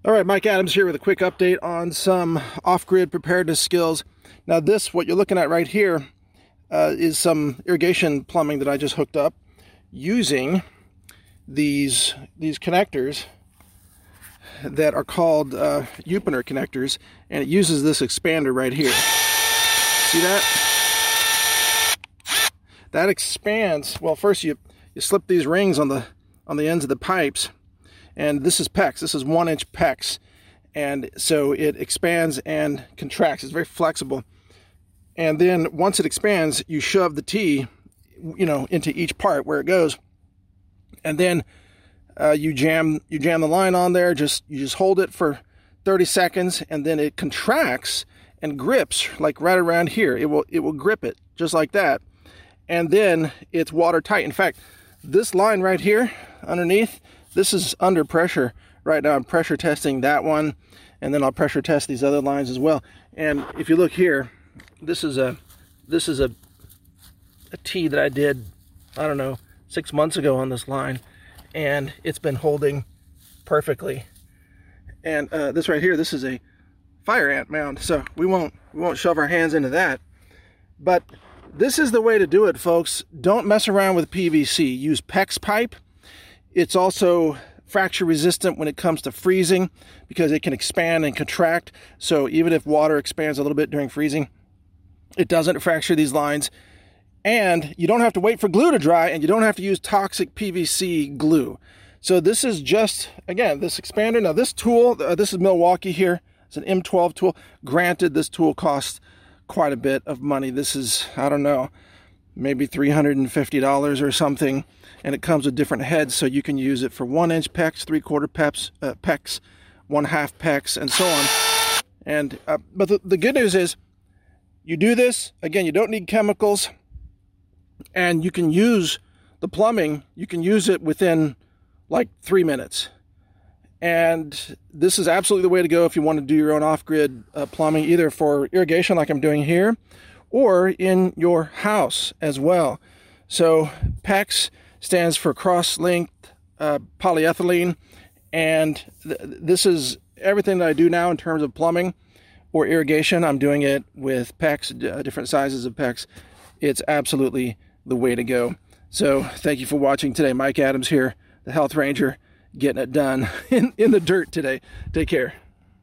All right, Mike Adams here with a quick update on some off-grid preparedness skills. Now what you're looking at right here, is some irrigation plumbing that I just hooked up using these connectors that are called Upener connectors, and it uses this expander right here. See that? That expands. Well, first you slip these rings on the ends of the pipes. And this is PEX. This is 1-inch PEX. And so it expands and contracts. It's very flexible. And then once it expands, you shove the T, into each part where it goes. And then you jam the line on there. You just hold it for 30 seconds, and then it contracts and grips like right around here. It will grip it just like that. And then it's watertight. In fact, this line right here underneath, this is under pressure right now. I'm pressure testing that one, and then I'll pressure test these other lines as well. And if you look here, this is a tee that I did, I don't know, 6 months ago on this line, and it's been holding perfectly. And this right here, this is a fire ant mound, so we won't shove our hands into that. But this is the way to do it, folks. Don't mess around with PVC. Use PEX pipe. It's also fracture resistant when it comes to freezing because it can expand and contract. So even if water expands a little bit during freezing, it doesn't fracture these lines. And you don't have to wait for glue to dry, and you don't have to use toxic PVC glue. So this is just, again, this expander. Now this tool, this is Milwaukee here. It's an M12 tool. Granted, this tool costs quite a bit of money. This is, I don't know, maybe $350 or something. And it comes with different heads, so you can use it for 1-inch PEX, 3/4 PEX, 1/2 PEX, and so on. And but the good news is, you do this again. You don't need chemicals, and you can use the plumbing. You can use it within like 3 minutes. And this is absolutely the way to go if you want to do your own off-grid plumbing, either for irrigation like I'm doing here, or in your house as well. So PEX stands for cross-linked polyethylene, and this is everything that I do now in terms of plumbing or irrigation. I'm doing it with PEX, different sizes of PEX. It's absolutely the way to go. So thank you for watching today. Mike Adams here, the Health Ranger, getting it done in the dirt today. Take care.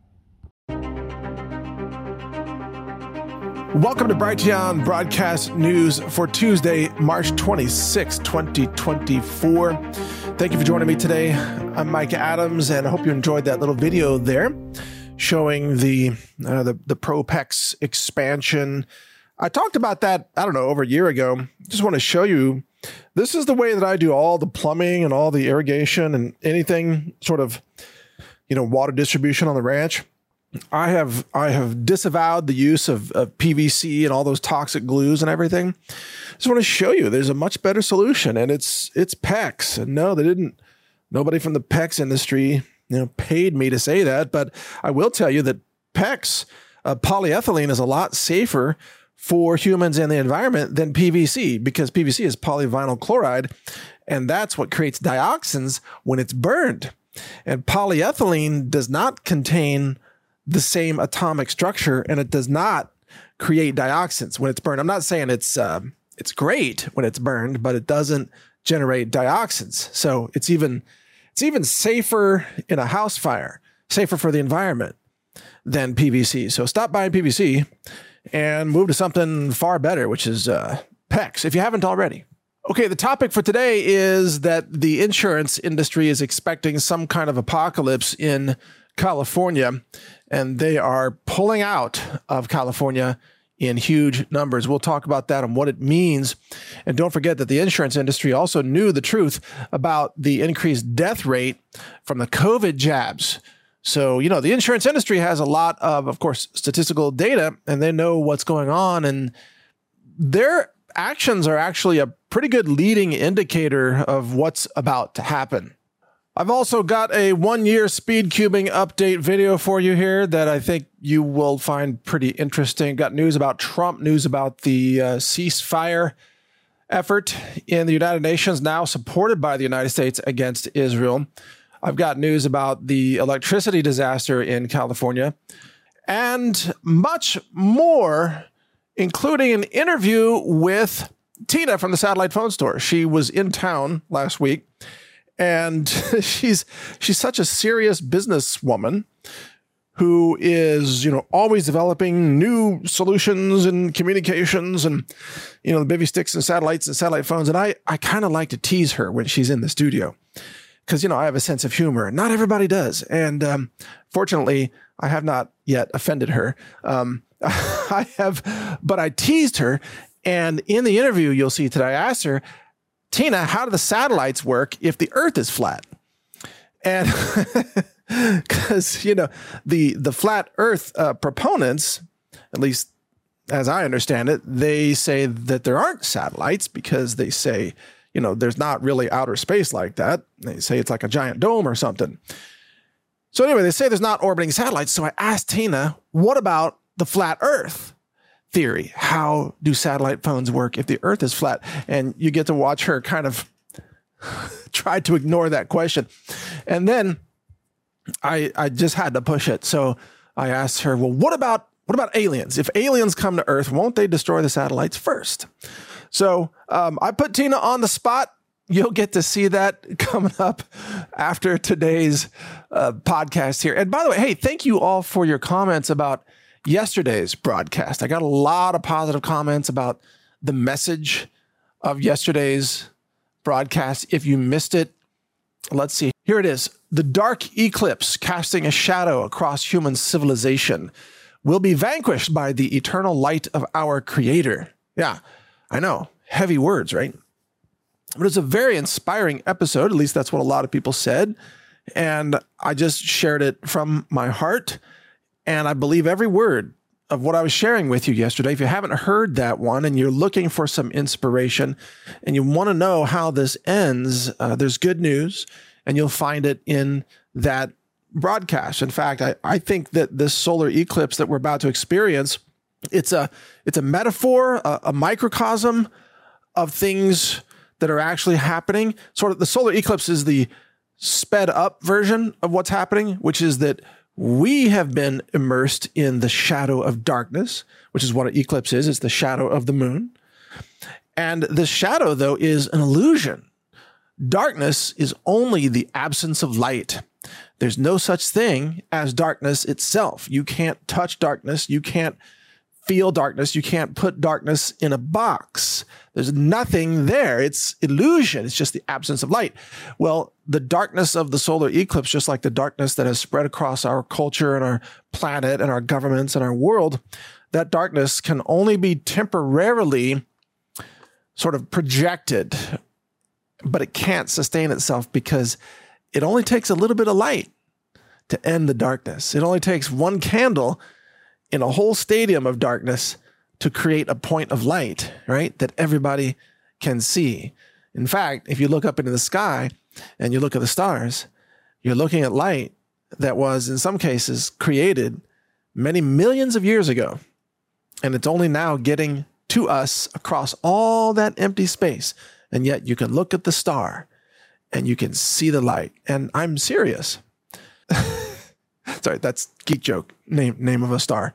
Welcome to Brighteon Broadcast News for Tuesday, March 26, 2024. Thank you for joining me today. I'm Mike Adams, and I hope you enjoyed that little video there showing the ProPEX expansion. I talked about that, I don't know, over a year ago. Just want to show you, this is the way that I do all the plumbing and all the irrigation and anything sort of, water distribution on the ranch. I have disavowed the use of PVC and all those toxic glues and everything. Just want to show you there's a much better solution, and it's PEX. And no, nobody from the PEX industry, paid me to say that, but I will tell you that PEX, polyethylene, is a lot safer for humans and the environment than PVC, because PVC is polyvinyl chloride, and that's what creates dioxins when it's burned. And polyethylene does not contain the same atomic structure, and it does not create dioxins when it's burned. I'm not saying it's great when it's burned, but it doesn't generate dioxins. So it's even safer in a house fire, safer for the environment than PVC. So stop buying PVC and move to something far better, which is PEX, if you haven't already. Okay, the topic for today is that the insurance industry is expecting some kind of apocalypse in California, and they are pulling out of California in huge numbers. We'll talk about that and what it means. And don't forget that the insurance industry also knew the truth about the increased death rate from the COVID jabs. So, the insurance industry has a lot of course, statistical data, and they know what's going on, and their actions are actually a pretty good leading indicator of what's about to happen. I've also got a 1-year speed cubing update video for you here that I think you will find pretty interesting. Got news about Trump, news about the ceasefire effort in the United Nations, now supported by the United States against Israel. I've got news about the electricity disaster in California and much more, including an interview with Tina from the Satellite Phone Store. She was in town last week, and she's such a serious businesswoman who is, always developing new solutions and communications and, the bivy sticks and satellites and satellite phones. And I kind of like to tease her when she's in the studio because, I have a sense of humor. Not everybody does. And fortunately, I have not yet offended her. But I teased her. And in the interview you'll see today, I asked her, Tina, how do the satellites work if the Earth is flat? And because, the flat Earth proponents, at least as I understand it, they say that there aren't satellites because they say, there's not really outer space like that. They say it's like a giant dome or something. So anyway, they say there's not orbiting satellites. So I asked Tina, what about the flat Earth theory? How do satellite phones work if the Earth is flat? And you get to watch her kind of try to ignore that question. And then I just had to push it. So I asked her, well, what about aliens? If aliens come to Earth, won't they destroy the satellites first? So I put Tina on the spot. You'll get to see that coming up after today's podcast here. And by the way, hey, thank you all for your comments about yesterday's broadcast. I got a lot of positive comments about the message of yesterday's broadcast. If you missed it, let's see. Here it is. The dark eclipse casting a shadow across human civilization will be vanquished by the eternal light of our Creator. Yeah, I know. Heavy words, right? But it's a very inspiring episode. At least that's what a lot of people said. And I just shared it from my heart. And I believe every word of what I was sharing with you yesterday. If you haven't heard that one and you're looking for some inspiration and you want to know how this ends, there's good news and you'll find it in that broadcast. In fact, I think that this solar eclipse that we're about to experience, it's a metaphor, a microcosm of things that are actually happening. Sort of the solar eclipse is the sped up version of what's happening, which is that we have been immersed in the shadow of darkness, which is what an eclipse is. It's the shadow of the moon. And the shadow, though, is an illusion. Darkness is only the absence of light. There's no such thing as darkness itself. You can't touch darkness. You can't feel darkness. You can't put darkness in a box. There's nothing there. It's illusion. It's just the absence of light. Well, the darkness of the solar eclipse, just like the darkness that has spread across our culture and our planet and our governments and our world, that darkness can only be temporarily sort of projected, but it can't sustain itself because it only takes a little bit of light to end the darkness. It only takes one candle in a whole stadium of darkness to create a point of light, right? That everybody can see. In fact, if you look up into the sky and you look at the stars, you're looking at light that was, in some cases, created many millions of years ago. And it's only now getting to us across all that empty space. And yet you can look at the star and you can see the light. And I'm serious. Sorry, that's geek joke. Name of a star.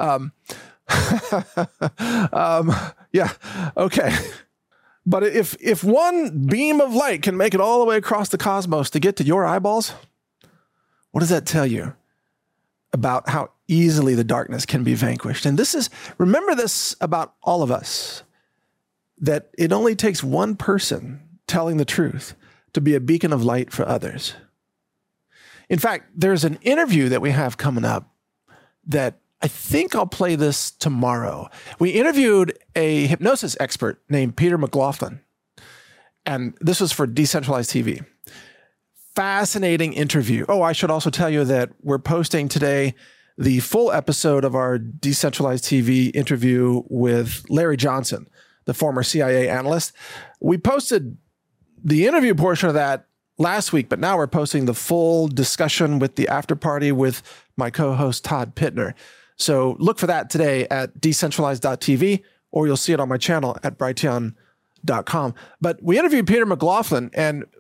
Yeah. Okay. But if one beam of light can make it all the way across the cosmos to get to your eyeballs, what does that tell you about how easily the darkness can be vanquished? And remember this about all of us, that it only takes one person telling the truth to be a beacon of light for others. In fact, there's an interview that we have coming up that I think I'll play this tomorrow. We interviewed a hypnosis expert named Peter McLaughlin, and this was for Decentralized TV. Fascinating interview. Oh, I should also tell you that we're posting today the full episode of our Decentralized TV interview with Larry Johnson, the former CIA analyst. We posted the interview portion of that last week, but now we're posting the full discussion with the after party with my co-host Todd Pittner. So look for that today at decentralized.tv, or you'll see it on my channel at brighteon.com. But we interviewed Peter McLaughlin, and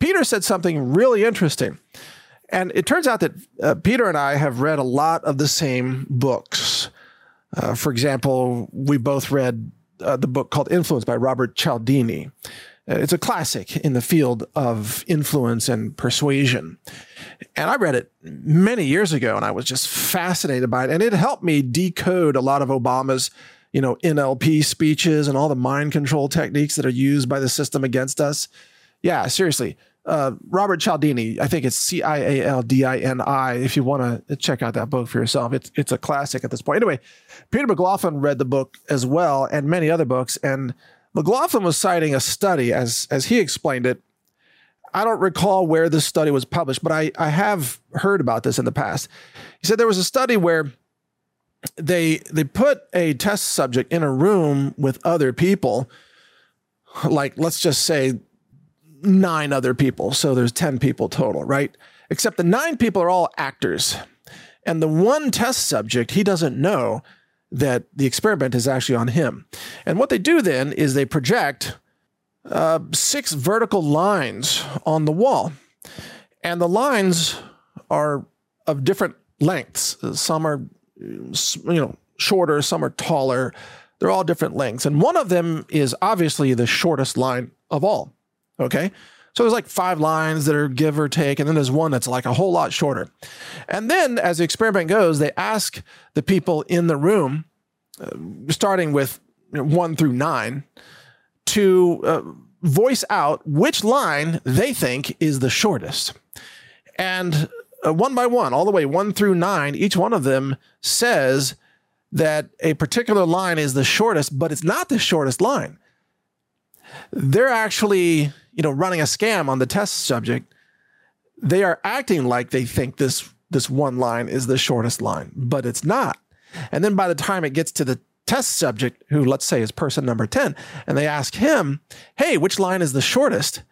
Peter said something really interesting. And it turns out that Peter and I have read a lot of the same books. For example, we both read the book called Influence by Robert Cialdini. It's a classic in the field of influence and persuasion. And I read it many years ago, and I was just fascinated by it. And it helped me decode a lot of Obama's, NLP speeches and all the mind control techniques that are used by the system against us. Yeah, seriously. Robert Cialdini, I think it's Cialdini, if you want to check out that book for yourself. It's a classic at this point. Anyway, Peter McLaughlin read the book as well, and many other books, and McLaughlin was citing a study as he explained it. I don't recall where this study was published, but I have heard about this in the past. He said there was a study where they put a test subject in a room with other people, like let's just say 9 other people. So there's 10 people total, right? Except the 9 people are all actors. And the one test subject, he doesn't know that the experiment is actually on him. And what they do then is they project 6 vertical lines on the wall. And the lines are of different lengths. Some are, shorter, some are taller. They're all different lengths. And one of them is obviously the shortest line of all. Okay. So there's like 5 lines that are give or take, and then there's one that's like a whole lot shorter. And then as the experiment goes, they ask the people in the room, starting with 1 through 9, to voice out which line they think is the shortest. And one by one, all the way 1 through 9, each one of them says that a particular line is the shortest, but it's not the shortest line. They're actually, running a scam on the test subject. They are acting like they think this one line is the shortest line, but it's not. And then by the time it gets to the test subject, who let's say is person number 10, and they ask him, hey, which line is the shortest?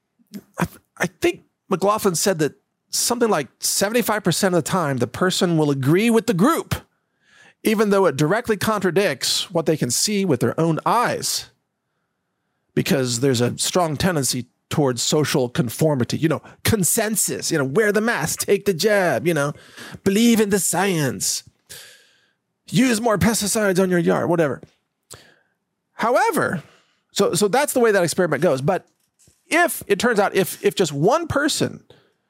I think McLaughlin said that something like 75% of the time, the person will agree with the group, even though it directly contradicts what they can see with their own eyes. Because there's a strong tendency towards social conformity, consensus, wear the mask, take the jab, believe in the science, use more pesticides on your yard, whatever. However, so that's the way that experiment goes. But if it turns out, if just one person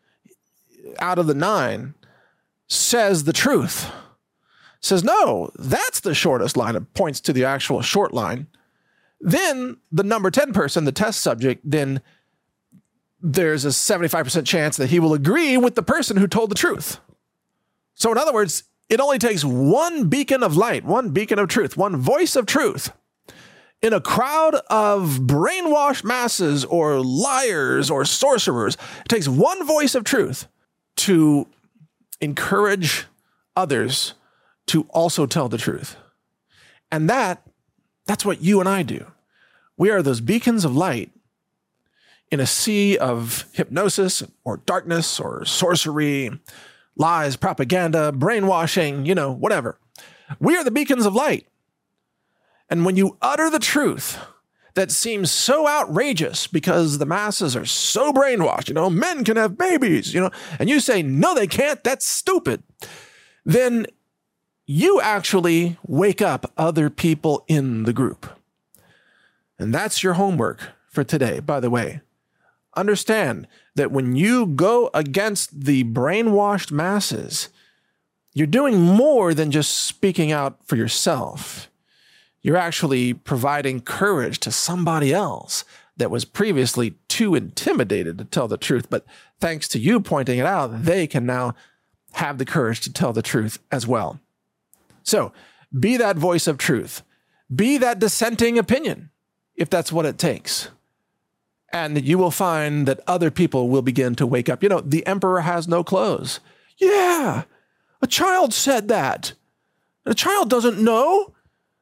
out of the 9 says the truth, says, no, that's the shortest line, it points to the actual short line, then the number 10 person, the test subject, then there's a 75% chance that he will agree with the person who told the truth. So in other words, it only takes one beacon of light, one beacon of truth, one voice of truth in a crowd of brainwashed masses or liars or sorcerers. It takes one voice of truth to encourage others to also tell the truth. And that's what you and I do. We are those beacons of light in a sea of hypnosis or darkness or sorcery, lies, propaganda, brainwashing, whatever. We are the beacons of light. And when you utter the truth that seems so outrageous because the masses are so brainwashed, men can have babies, and you say, no, they can't, that's stupid, then you actually wake up other people in the group. And that's your homework for today, by the way. Understand that when you go against the brainwashed masses, you're doing more than just speaking out for yourself. You're actually providing courage to somebody else that was previously too intimidated to tell the truth. But thanks to you pointing it out, they can now have the courage to tell the truth as well. So be that voice of truth. Be that dissenting opinion, if that's what it takes. And you will find that other people will begin to wake up. The emperor has no clothes. Yeah, a child said that. A child doesn't know.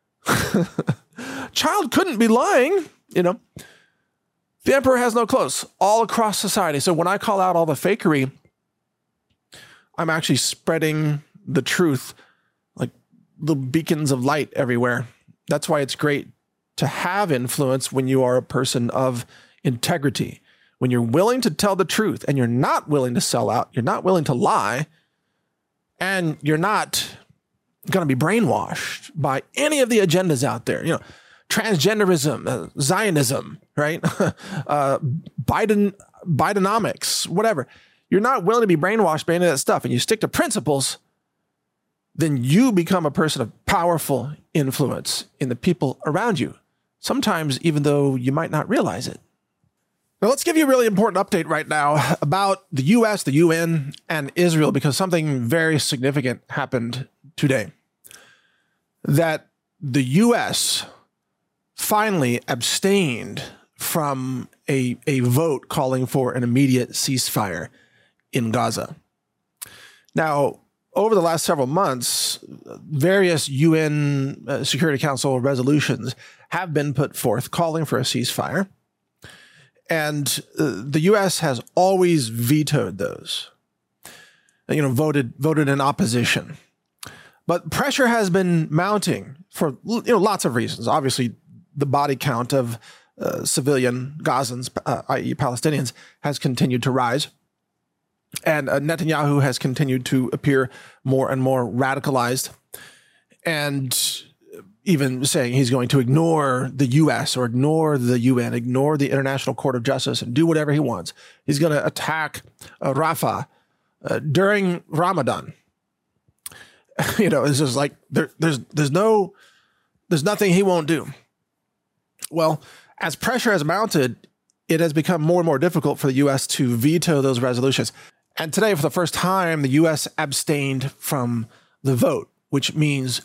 Child couldn't be lying, The emperor has no clothes all across society. So when I call out all the fakery, I'm actually spreading the truth like the beacons of light everywhere. That's why it's great to have influence when you are a person of integrity, when you're willing to tell the truth and you're not willing to sell out, you're not willing to lie, and you're not going to be brainwashed by any of the agendas out there, transgenderism, Zionism, right? Bidenomics, whatever. You're not willing to be brainwashed by any of that stuff, and you stick to principles, then you become a person of powerful influence in the people around you, sometimes even though you might not realize it. Now, let's give you a really important update right now about the U.S., the UN, and Israel, because something very significant happened today. That the U.S. finally abstained from a vote calling for an immediate ceasefire in Gaza. Now, over the last several months, various UN Security Council resolutions have been put forth calling for a ceasefire. And the U.S. has always vetoed those, voted in opposition. But pressure has been mounting for lots of reasons. Obviously, the body count of civilian Gazans, i.e. Palestinians, has continued to rise. And Netanyahu has continued to appear more and more radicalized, and even saying he's going to ignore the U.S. or ignore the UN, ignore the International Court of Justice, and do whatever he wants. He's going to attack Rafah during Ramadan. It's just like there's nothing he won't do. Well, as pressure has mounted, it has become more and more difficult for the U.S. to veto those resolutions. And today, for the first time, the U.S. abstained from the vote, which means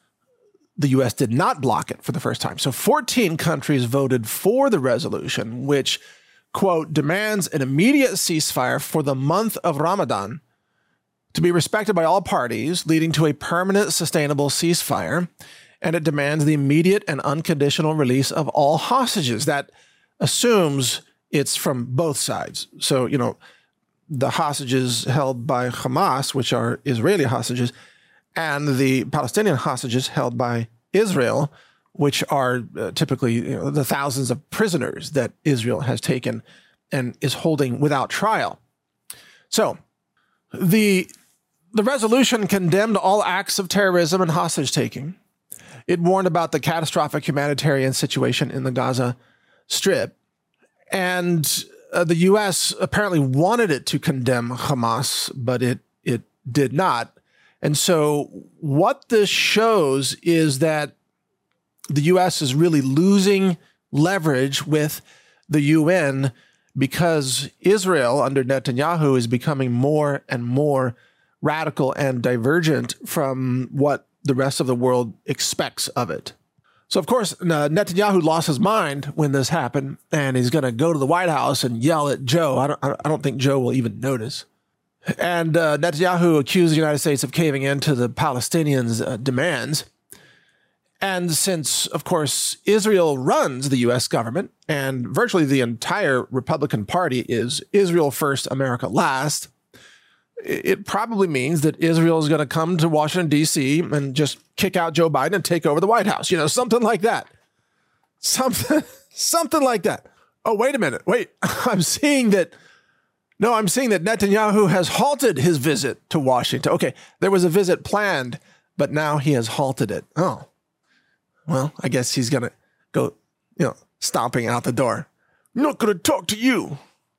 the U.S. did not block it for the first time. So 14 countries voted for the resolution, which, quote, demands an immediate ceasefire for the month of Ramadan to be respected by all parties, leading to a permanent, sustainable ceasefire. And it demands the immediate and unconditional release of all hostages. That assumes it's from both sides. So, the hostages held by Hamas, which are Israeli hostages, and the Palestinian hostages held by Israel, which are typically the thousands of prisoners that Israel has taken and is holding without trial. So the resolution condemned all acts of terrorism and hostage-taking. It warned about the catastrophic humanitarian situation in the Gaza Strip. And the U.S. apparently wanted it to condemn Hamas, but it did not. And so what this shows is that the U.S. is really losing leverage with the UN because Israel under Netanyahu is becoming more and more radical and divergent from what the rest of the world expects of it. So, of course, Netanyahu lost his mind when this happened, and he's going to go to the White House and yell at Joe. I don't think Joe will even notice. And Netanyahu accused the United States of caving in to the Palestinians' demands. And since, of course, Israel runs the U.S. government, and virtually the entire Republican Party is Israel first, America last, it probably means that Israel is going to come to Washington, D.C. and just kick out Joe Biden and take over the White House. Something like that. Something like that. Oh, wait a minute. Wait, I'm seeing that Netanyahu has halted his visit to Washington. Okay, there was a visit planned, but now he has halted it. Oh, well, I guess he's going to go, stomping out the door. I'm not going to talk to you.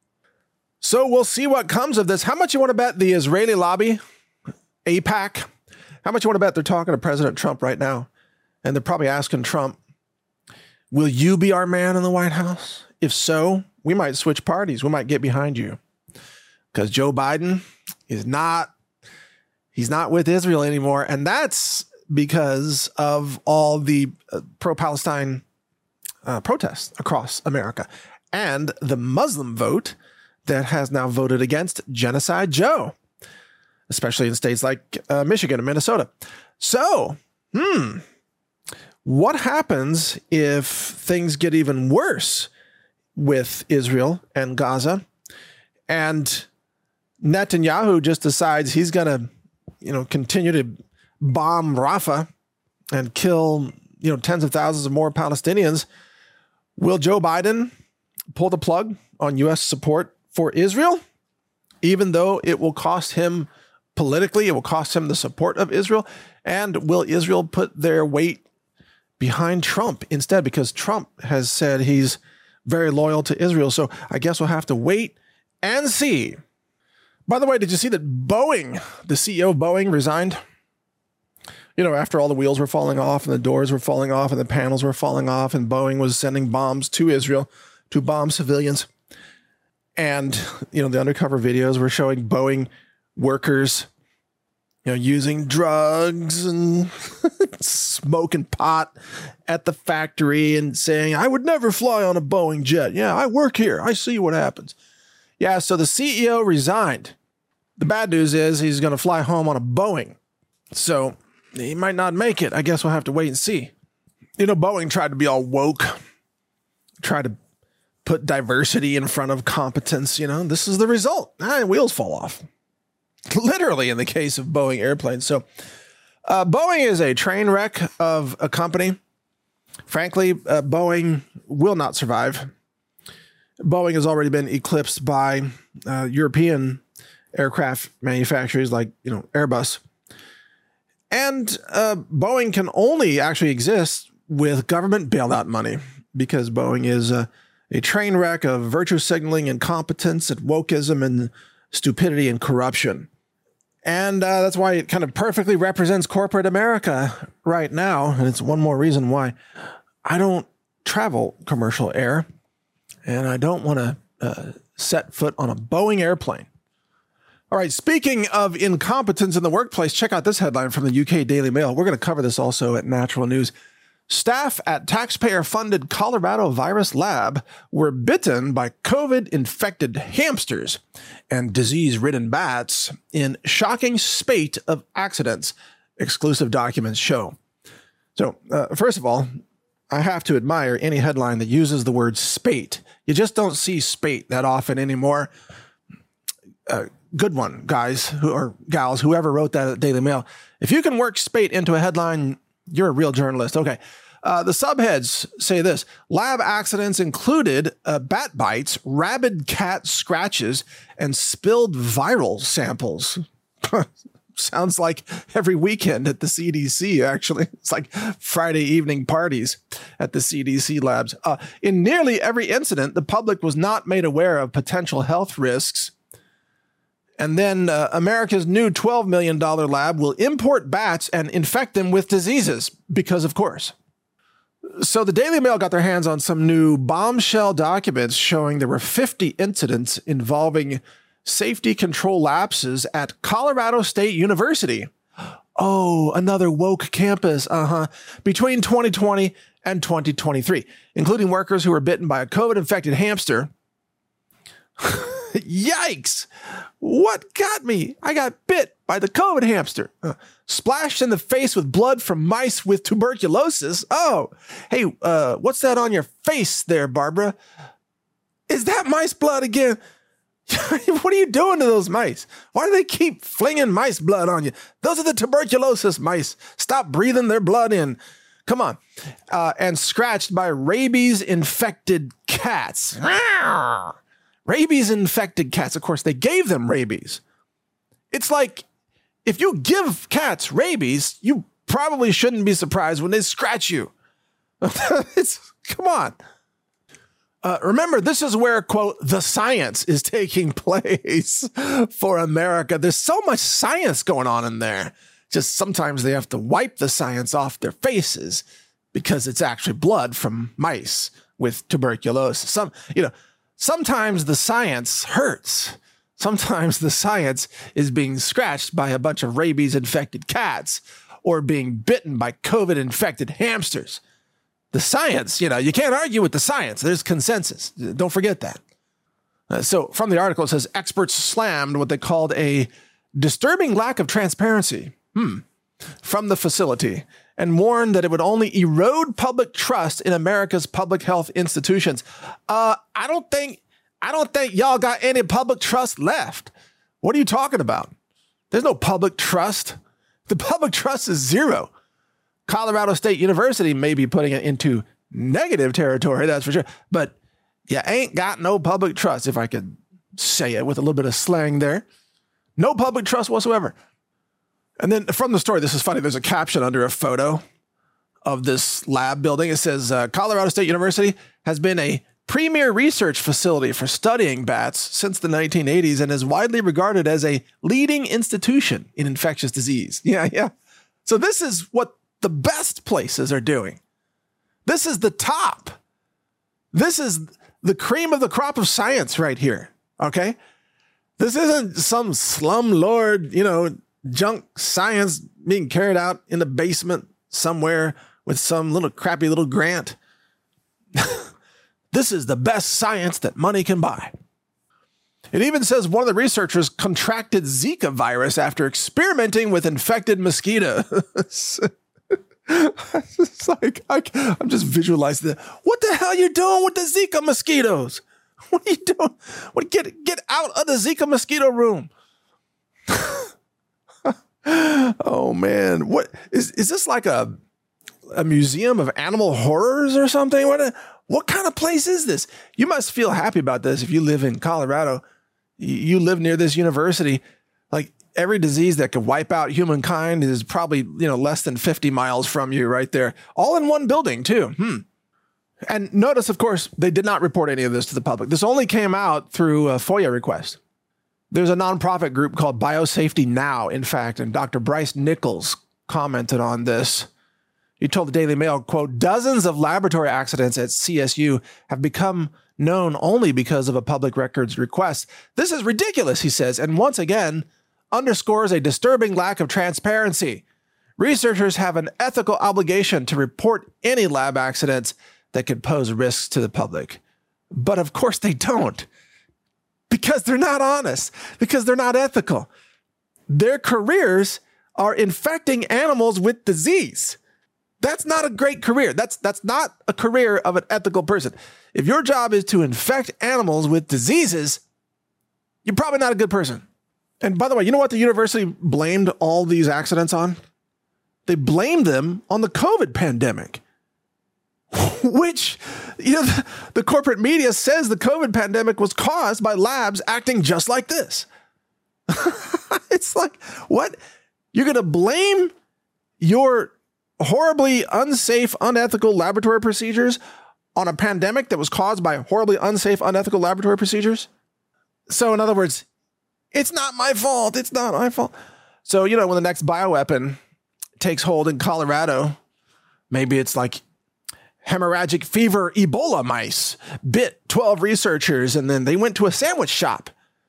So we'll see what comes of this. How much you want to bet the Israeli lobby, AIPAC, how much you want to bet they're talking to President Trump right now? And they're probably asking Trump, will you be our man in the White House? If so, we might switch parties. We might get behind you. Because Joe Biden is he's not with Israel anymore. And that's because of all the pro-Palestine protests across America and the Muslim vote that has now voted against Genocide Joe, especially in states like Michigan and Minnesota. So, what happens if things get even worse with Israel and Gaza, and Netanyahu just decides he's going to, continue to bomb Rafah and kill, tens of thousands of more Palestinians? Will Joe Biden pull the plug on U.S. support for Israel, even though it will cost him politically, it will cost him the support of Israel. And will Israel put their weight behind Trump instead? Because Trump has said he's very loyal to Israel. So I guess we'll have to wait and see. By the way, did you see that Boeing, the CEO of Boeing, resigned? After all the wheels were falling off and the doors were falling off and the panels were falling off and Boeing was sending bombs to Israel to bomb civilians. And, the undercover videos were showing Boeing workers, using drugs and smoking pot at the factory and saying, I would never fly on a Boeing jet. Yeah, I work here. I see what happens. Yeah, so the CEO resigned. The bad news is he's going to fly home on a Boeing. So he might not make it. I guess we'll have to wait and see. Boeing tried to be all woke, tried to put diversity in front of competence. This is the result. Wheels fall off. Literally in the case of Boeing airplanes. So Boeing is a train wreck of a company. Frankly, Boeing will not survive. Boeing has already been eclipsed by European aircraft manufacturers like, Airbus. And Boeing can only actually exist with government bailout money because Boeing is a train wreck of virtue signaling, incompetence, and wokeism, and stupidity and corruption. And that's why it kind of perfectly represents corporate America right now. And it's one more reason why I don't travel commercial air and I don't want to set foot on a Boeing airplane. All right, speaking of incompetence in the workplace, check out this headline from the UK Daily Mail. We're going to cover this also at Natural News. Staff at taxpayer-funded Colorado virus lab were bitten by COVID-infected hamsters and disease-ridden bats in shocking spate of accidents, exclusive documents show. So, first of all, I have to admire any headline that uses the word spate. You just don't see spate that often anymore. Good one, guys or gals, whoever wrote that at Daily Mail. If you can work spate into a headline, you're a real journalist. Okay. The subheads say this: lab accidents included bat bites, rabid cat scratches, and spilled viral samples. Sounds like every weekend at the CDC, actually. It's like Friday evening parties at the CDC labs. In nearly every incident, the public was not made aware of potential health risks. And then America's new $12 million lab will import bats and infect them with diseases because, of course. So the Daily Mail got their hands on some new bombshell documents showing there were 50 incidents involving safety control lapses at Colorado State University. Oh, another woke campus. Between 2020 and 2023, including workers who were bitten by a COVID-infected hamster. Yikes! What got me? I got bit by the COVID hamster. Splashed in the face with blood from mice with tuberculosis. Oh, hey, what's that on your face there, Barbara? Is that mice blood again? What are you doing to those mice? Why do they keep flinging mice blood on you? Those are the tuberculosis mice. Stop breathing their blood in. Come on. And scratched by rabies-infected cats. Rabies-infected cats. Of course, they gave them rabies. It's like, if you give cats rabies, you probably shouldn't be surprised when they scratch you. Come on. Remember, this is where, quote, the science is taking place for America. There's so much science going on in there. Just sometimes they have to wipe the science off their faces because it's actually blood from mice with tuberculosis. Sometimes the science hurts. Sometimes the science is being scratched by a bunch of rabies-infected cats or being bitten by COVID-infected hamsters. The science, you can't argue with the science. There's consensus. Don't forget that. So from the article, it says experts slammed what they called a disturbing lack of transparency from the facility and warned that it would only erode public trust in America's public health institutions. I don't think y'all got any public trust left. What are you talking about? There's no public trust. The public trust is zero. Colorado State University may be putting it into negative territory, that's for sure. But You ain't got no public trust, if I could say it with a little bit of slang there. No public trust whatsoever. And then from the story, this is funny. There's a caption under a photo of this lab building. It says, Colorado State University has been a premier research facility for studying bats since the 1980s and is widely regarded as a leading institution in infectious disease. Yeah. So this is what the best places are doing. This is the top. This is the cream of the crop of science right here. Okay. This isn't some slumlord, junk science being carried out in the basement somewhere with some little crappy little grant. This is the best science that money can buy. It even says one of the researchers contracted Zika virus after experimenting with infected mosquitoes. It's like, I'm just visualizing that. What the hell are you doing with the Zika mosquitoes? What are you doing? Get out of the Zika mosquito room. Oh man, what is this, like a museum of animal horrors or something? What kind of place is this? You must feel happy about this if you live in Colorado. You live near this university. Like, every disease that could wipe out humankind is probably, less than 50 miles from you right there. All in one building too. And notice, of course, they did not report any of this to the public. This only came out through a FOIA request. There's a nonprofit group called Biosafety Now, in fact, and Dr. Bryce Nichols commented on this. He told the Daily Mail, quote, dozens of laboratory accidents at CSU have become known only because of a public records request. This is ridiculous, he says, and once again underscores a disturbing lack of transparency. Researchers have an ethical obligation to report any lab accidents that could pose risks to the public. But of course they don't, because they're not honest, because they're not ethical. Their careers are infecting animals with disease. That's not a great career. That's not a career of an ethical person. If your job is to infect animals with diseases, you're probably not a good person. And by the way, you know what the university blamed all these accidents on? They blamed them on the COVID pandemic, which, the corporate media says the COVID pandemic was caused by labs acting just like this. It's like, what? You're going to blame your horribly unsafe, unethical laboratory procedures on a pandemic that was caused by horribly unsafe, unethical laboratory procedures? So in other words, it's not my fault. It's not my fault. So, when the next bioweapon takes hold in Colorado, maybe it's like hemorrhagic fever Ebola mice bit 12 researchers, and then they went to a sandwich shop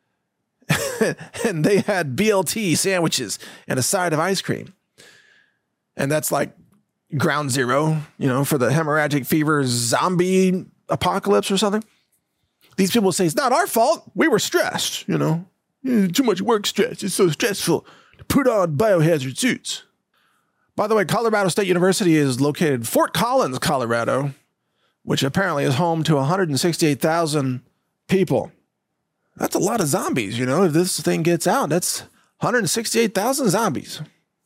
and they had BLT sandwiches and a side of ice cream. And that's like ground zero, for the hemorrhagic fever zombie apocalypse or something. These people say, it's not our fault. We were stressed, Too much work stress. It's so stressful to put on biohazard suits. By the way, Colorado State University is located in Fort Collins, Colorado, which apparently is home to 168,000 people. That's a lot of zombies, If this thing gets out, that's 168,000 zombies.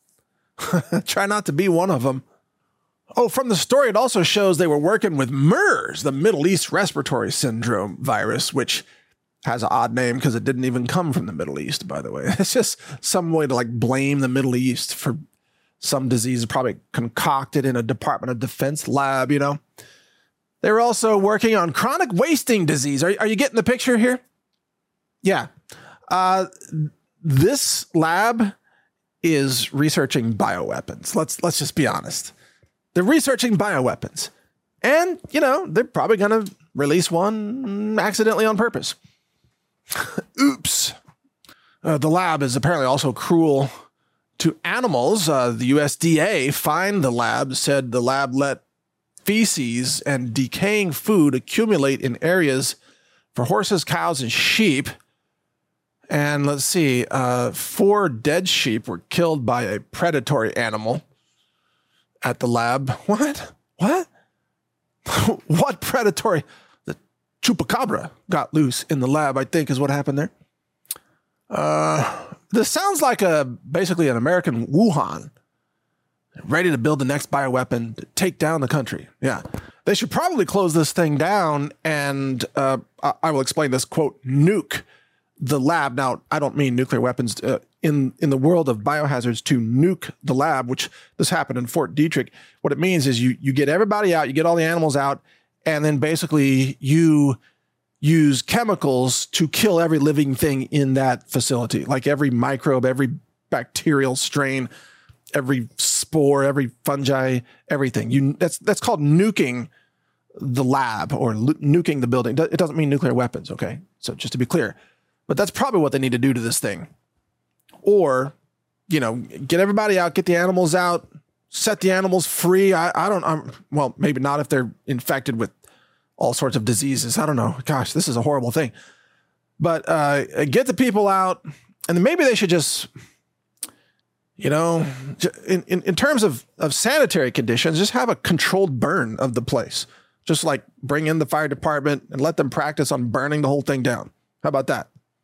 Try not to be one of them. Oh, from the story, it also shows they were working with MERS, the Middle East Respiratory Syndrome virus, which has an odd name because it didn't even come from the Middle East, by the way. It's just some way to blame the Middle East for some disease probably concocted in a Department of Defense lab, They were also working on chronic wasting disease. Are you getting the picture here? Yeah. This lab is researching bioweapons. Let's just be honest. They're researching bioweapons. And, they're probably going to release one accidentally on purpose. Oops. The lab is apparently also cruel to animals. The USDA fined the lab, said the lab let feces and decaying food accumulate in areas for horses, cows, and sheep. And let's see, 4 dead sheep were killed by a predatory animal at the lab. What? What predatory? The chupacabra got loose in the lab, I think is what happened there. This sounds like basically an American Wuhan, ready to build the next bioweapon to take down the country. Yeah. They should probably close this thing down and I will explain this, quote, nuke the lab. Now, I don't mean nuclear weapons in the world of biohazards to nuke the lab, which this happened in Fort Detrick. What it means is you get everybody out, you get all the animals out, and then basically you use chemicals to kill every living thing in that facility, like every microbe, every bacterial strain, every spore, every fungi, everything. That's called nuking the lab or nuking the building. It doesn't mean nuclear weapons, okay? So just to be clear. But that's probably what they need to do to this thing. Or, get everybody out, get the animals out, set the animals free. Well, maybe not if they're infected with all sorts of diseases. I don't know. Gosh, this is a horrible thing. But get the people out, and then maybe they should just, in terms of sanitary conditions, just have a controlled burn of the place. Just like bring in the fire department and let them practice on burning the whole thing down. How about that?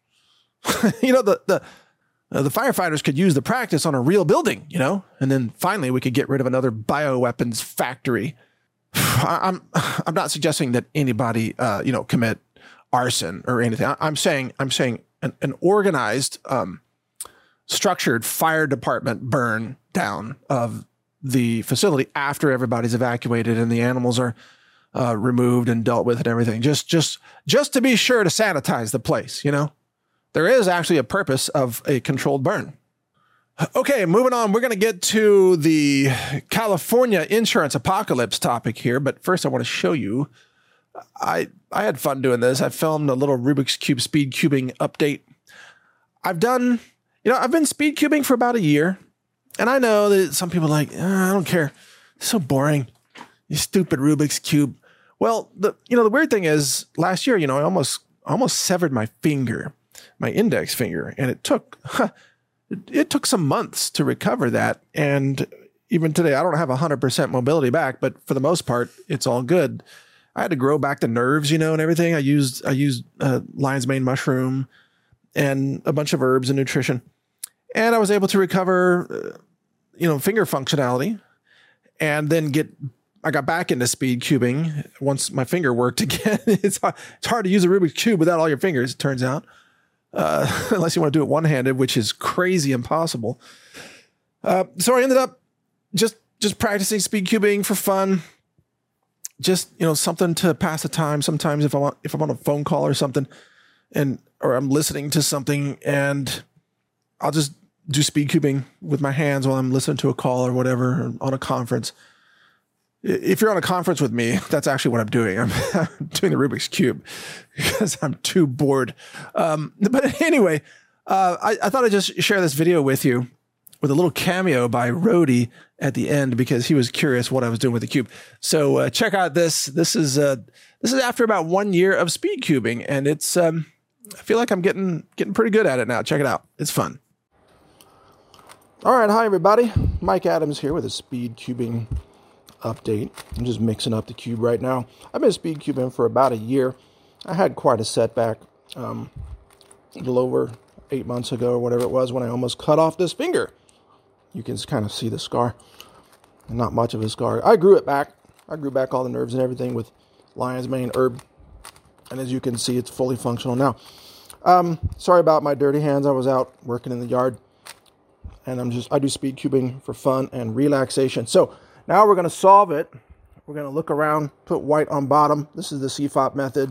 The firefighters could use the practice on a real building, and then finally we could get rid of another bioweapons factory. I'm not suggesting that anybody, commit arson or anything. I'm saying an organized, structured fire department burn down of the facility after everybody's evacuated and the animals are removed and dealt with and everything. Just to be sure to sanitize the place, There is actually a purpose of a controlled burn. Okay, moving on. We're going to get to the California insurance apocalypse topic here, but first I want to show you. I had fun doing this. I filmed a little Rubik's Cube speed cubing update. I've been speed cubing for about a year, and I know that some people are like, I don't care. It's so boring. You stupid Rubik's Cube. Well, the weird thing is last year, I almost severed my finger, my index finger, and it took some months to recover that. And even today, I don't have 100% mobility back, but for the most part, it's all good. I had to grow back the nerves, and everything. I used lion's mane mushroom and a bunch of herbs and nutrition. And I was able to recover, finger functionality, and then I got back into speed cubing once my finger worked again. It's hard to use a Rubik's Cube without all your fingers, it turns out. Unless you want to do it one-handed, which is crazy impossible. So I ended up just practicing speed cubing for fun. Just, something to pass the time. Sometimes if I'm on a phone call or something or I'm listening to something, and I'll just do speed cubing with my hands while I'm listening to a call or whatever, or on a conference. If you're on a conference with me, that's actually what I'm doing. I'm doing the Rubik's Cube because I'm too bored. But anyway, I thought I'd just share this video with you with a little cameo by Rody at the end because he was curious what I was doing with the cube. So check out this. This is after about 1 year of speed cubing, and it's I feel like I'm getting pretty good at it now. Check it out. It's fun. All right, hi everybody. Mike Adams here with a speed cubing update. I'm just mixing up the cube right now. I've been speed cubing for about a year. I had quite a setback a little over 8 months ago or whatever it was when I almost cut off this finger. You can kind of see the scar. Not much of a scar. I grew it back. I grew back all the nerves and everything with lion's mane herb. And as you can see, it's fully functional now. Sorry about my dirty hands. I was out working in the yard. And I do speed cubing for fun and relaxation. So now we're going to solve it. We're going to look around, put white on bottom. This is the CFOP method.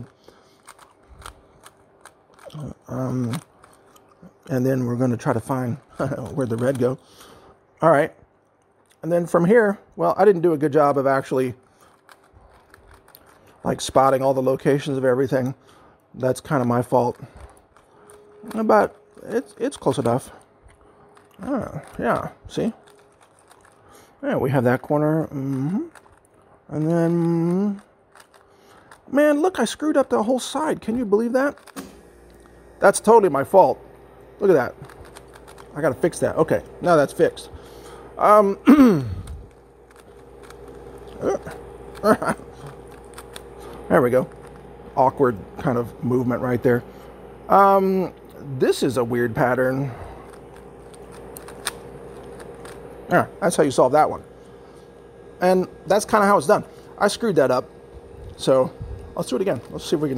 And then we're going to try to find where the red go. All right. And then from here, well, I didn't do a good job of actually spotting all the locations of everything. That's kind of my fault. But it's close enough. Yeah, see? Yeah, we have that corner. Mm-hmm. And then, man, look, I screwed up the whole side. Can you believe that? That's totally my fault. Look at that. I got to fix that. Okay, now that's fixed. There we go. Awkward kind of movement right there. This is a weird pattern. Yeah, that's how you solve that one. And that's kind of how it's done. I screwed that up. So let's do it again. Let's see if we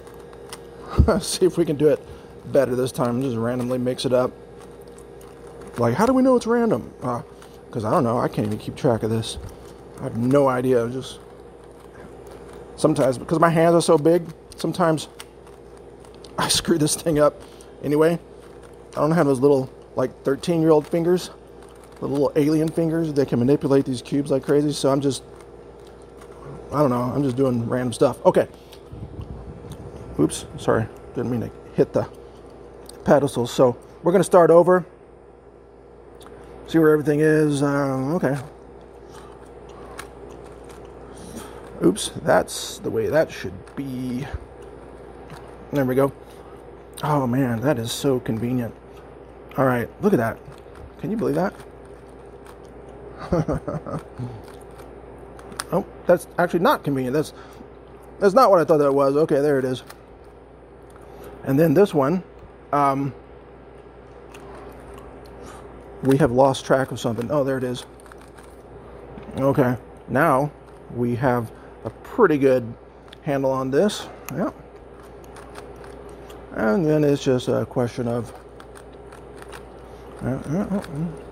can do it better this time. Just randomly mix it up. Like, how do we know it's random? Because I don't know. I can't even keep track of this. I have no idea. Just sometimes, because my hands are so big, sometimes I screw this thing up. Anyway, I don't have those little, like, 13-year-old fingers. The little alien fingers that can manipulate these cubes like crazy. So I don't know. I'm just doing random stuff. Okay. Oops. Sorry. Didn't mean to hit the pedestal. So we're going to start over. See where everything is. Okay. Oops. That's the way that should be. There we go. Oh, man. That is so convenient. All right. Look at that. Can you believe that? Oh, that's actually not convenient. That's not what I thought that was. Okay, there it is. And then this one, we have lost track of something. Oh, there it is. Okay, now we have a pretty good handle on this. Yeah. And then it's just a question of there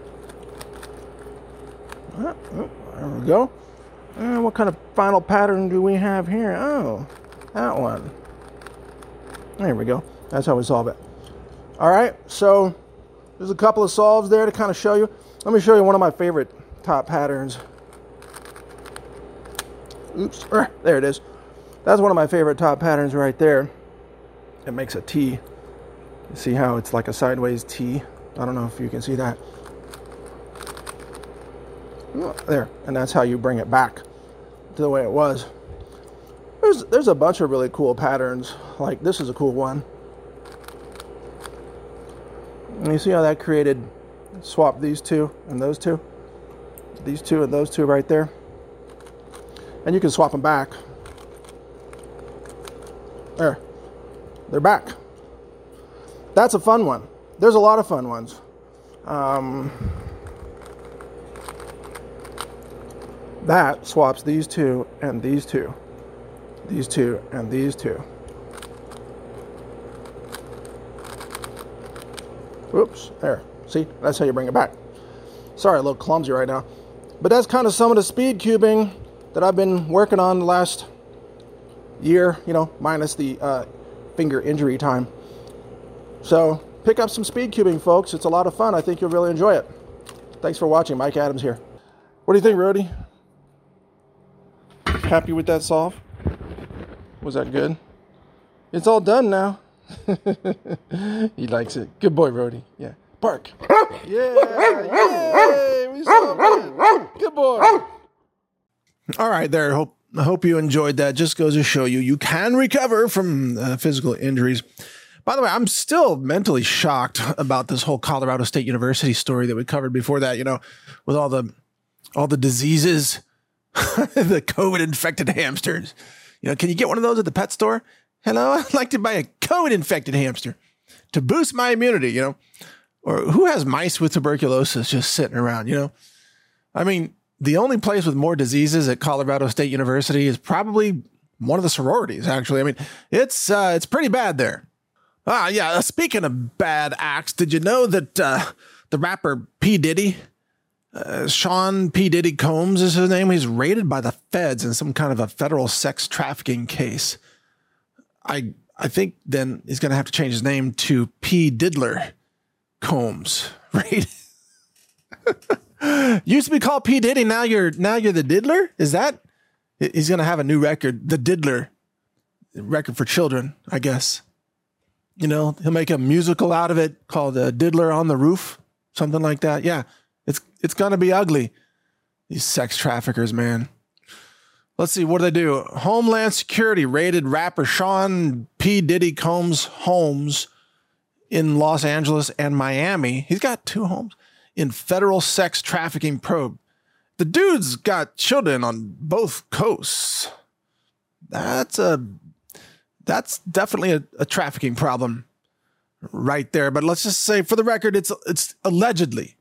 we go. And what kind of final pattern do we have here? Oh, that one. There we go. That's how we solve it. All right, so there's a couple of solves there to kind of show you. Let me show you one of my favorite top patterns. Oops, there it is. That's one of my favorite top patterns right there. It makes a T. You see how it's like a sideways T? I don't know if you can see that. There, and that's how you bring it back to the way it was. There's a bunch of really cool patterns. Like this is a cool one. And you see how that created, swap these two and those two. These two and those two right there. And you can swap them back. There. They're back. That's a fun one. There's a lot of fun ones. That swaps these two and these two. These two and these two. Whoops, there. See, that's how you bring it back. Sorry, a little clumsy right now. But that's kind of some of the speed cubing that I've been working on the last year, minus the finger injury time. So pick up some speed cubing, folks. It's a lot of fun. I think you'll really enjoy it. Thanks for watching. Mike Adams here. What do you think, Rody? Happy with that solve? Was that good? It's all done now. He likes it. Good boy, Rody. Yeah. Bark. Yeah. Yay. We solved it. Good boy. All right, there. I hope you enjoyed that. Just goes to show you can recover from physical injuries. By the way, I'm still mentally shocked about this whole Colorado State University story that we covered before that, with all the diseases, the COVID-infected hamsters. Can you get one of those at the pet store? Hello, I'd like to buy a COVID-infected hamster to boost my immunity, Or who has mice with tuberculosis just sitting around, I mean, the only place with more diseases at Colorado State University is probably one of the sororities, actually. I mean, it's pretty bad there. Yeah, speaking of bad acts, did you know that the rapper P. Diddy, Sean P. Diddy Combs is his name, he's raided by the feds in some kind of a federal sex trafficking case. I think then he's going to have to change his name to P. Diddler Combs, right? Used to be called P. Diddy. Now you're the Diddler. Is that? He's going to have a new record, the Diddler record for children, I guess. He'll make a musical out of it called Diddler on the Roof, something like that. Yeah, it's going to be ugly. These sex traffickers, man. Let's see, what do they do? Homeland Security raided rapper Sean P. Diddy Combs' homes in Los Angeles and Miami. He's got 2 homes in federal sex trafficking probe. The dude's got children on both coasts. That's definitely a trafficking problem right there. But let's just say, for the record, it's allegedly.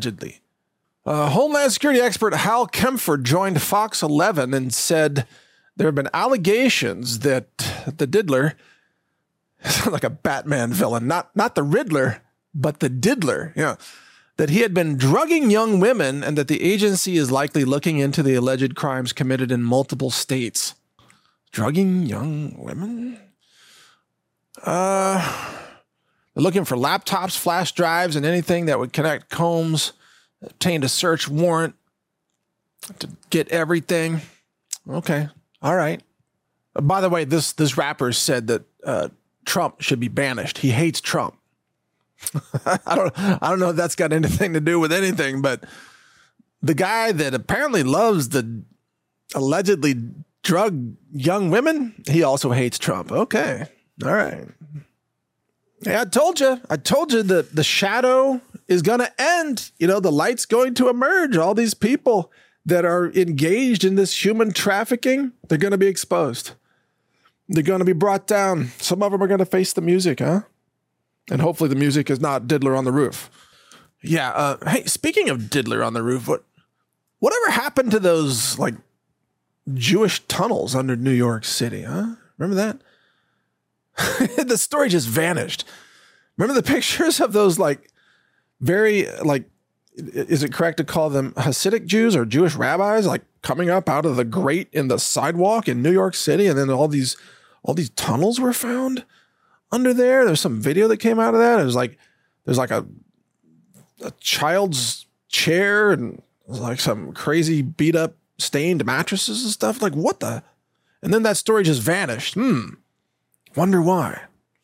Homeland Security expert Hal Kempfert joined Fox 11 and said there have been allegations that the diddler, like a Batman villain, not the Riddler, but the diddler, that he had been drugging young women and that the agency is likely looking into the alleged crimes committed in multiple states. Drugging young women? They're looking for laptops, flash drives, and anything that would connect Combs. Obtained a search warrant to get everything. Okay. All right. By the way, this rapper said that Trump should be banished. He hates Trump. I don't know if that's got anything to do with anything, but the guy that apparently loves the allegedly drug young women, he also hates Trump. Okay. All right. Yeah, I told you that the shadow is going to end. The light's going to emerge. All these people that are engaged in this human trafficking, they're going to be exposed. They're going to be brought down. Some of them are going to face the music, huh? And hopefully the music is not Diddler on the Roof. Yeah. Hey, speaking of Diddler on the Roof, whatever happened to those like Jewish tunnels under New York City, huh? Remember that? The story just vanished. Remember the pictures of those like very like, is it correct to call them Hasidic Jews or Jewish rabbis like coming up out of the grate in the sidewalk in New York City, and then all these tunnels were found under there? There's some video that came out of that. It was like there's like a child's chair and like some crazy beat up stained mattresses and stuff. Like what the? And then that story just vanished. Wonder why.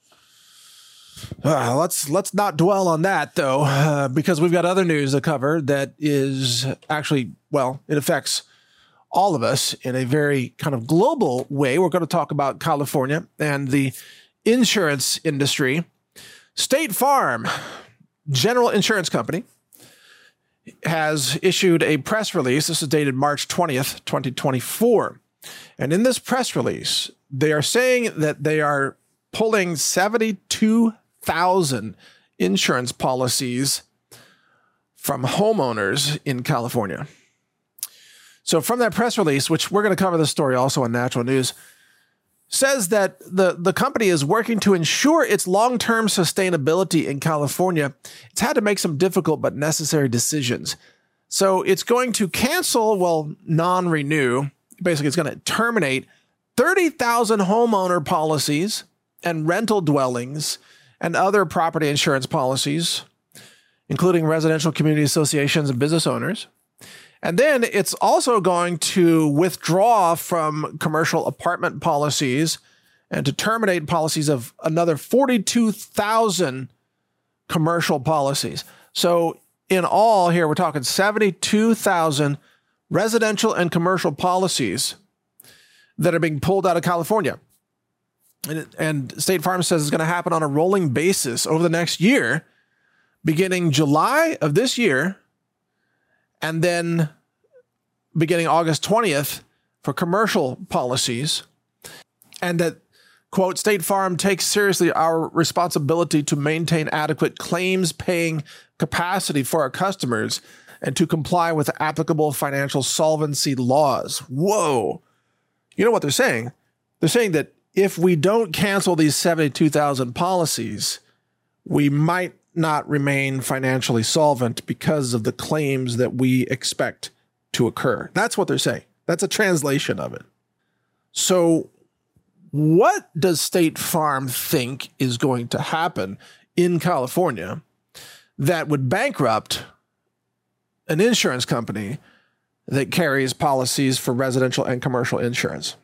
Let's not dwell on that though, because we've got other news to cover that is actually, well, it affects all of us in a very kind of global way. We're going to talk about California and the insurance industry. State Farm, general insurance company, has issued a press release. This is dated March 20th, 2024. And in this press release, they are saying that they are pulling 72,000 insurance policies from homeowners in California. So from that press release, which we're going to cover this story also on Natural News, says that the company is working to ensure its long-term sustainability in California. It's had to make some difficult but necessary decisions. So it's going to cancel, non-renew. Basically, it's going to terminate 30,000 homeowner policies and rental dwellings and other property insurance policies, including residential community associations and business owners. And then it's also going to withdraw from commercial apartment policies and to terminate policies of another 42,000 commercial policies. So in all here, we're talking 72,000 residential and commercial policies that are being pulled out of California. And State Farm says it's going to happen on a rolling basis over the next year, beginning July of this year, and then beginning August 20th for commercial policies. And that, quote, State Farm takes seriously our responsibility to maintain adequate claims paying capacity for our customers and to comply with applicable financial solvency laws. Whoa. You know what they're saying? They're saying that if we don't cancel these 72,000 policies, we might not remain financially solvent because of the claims that we expect to occur. That's what they're saying. That's a translation of it. So what does State Farm think is going to happen in California that would bankrupt an insurance company that carries policies for residential and commercial insurance?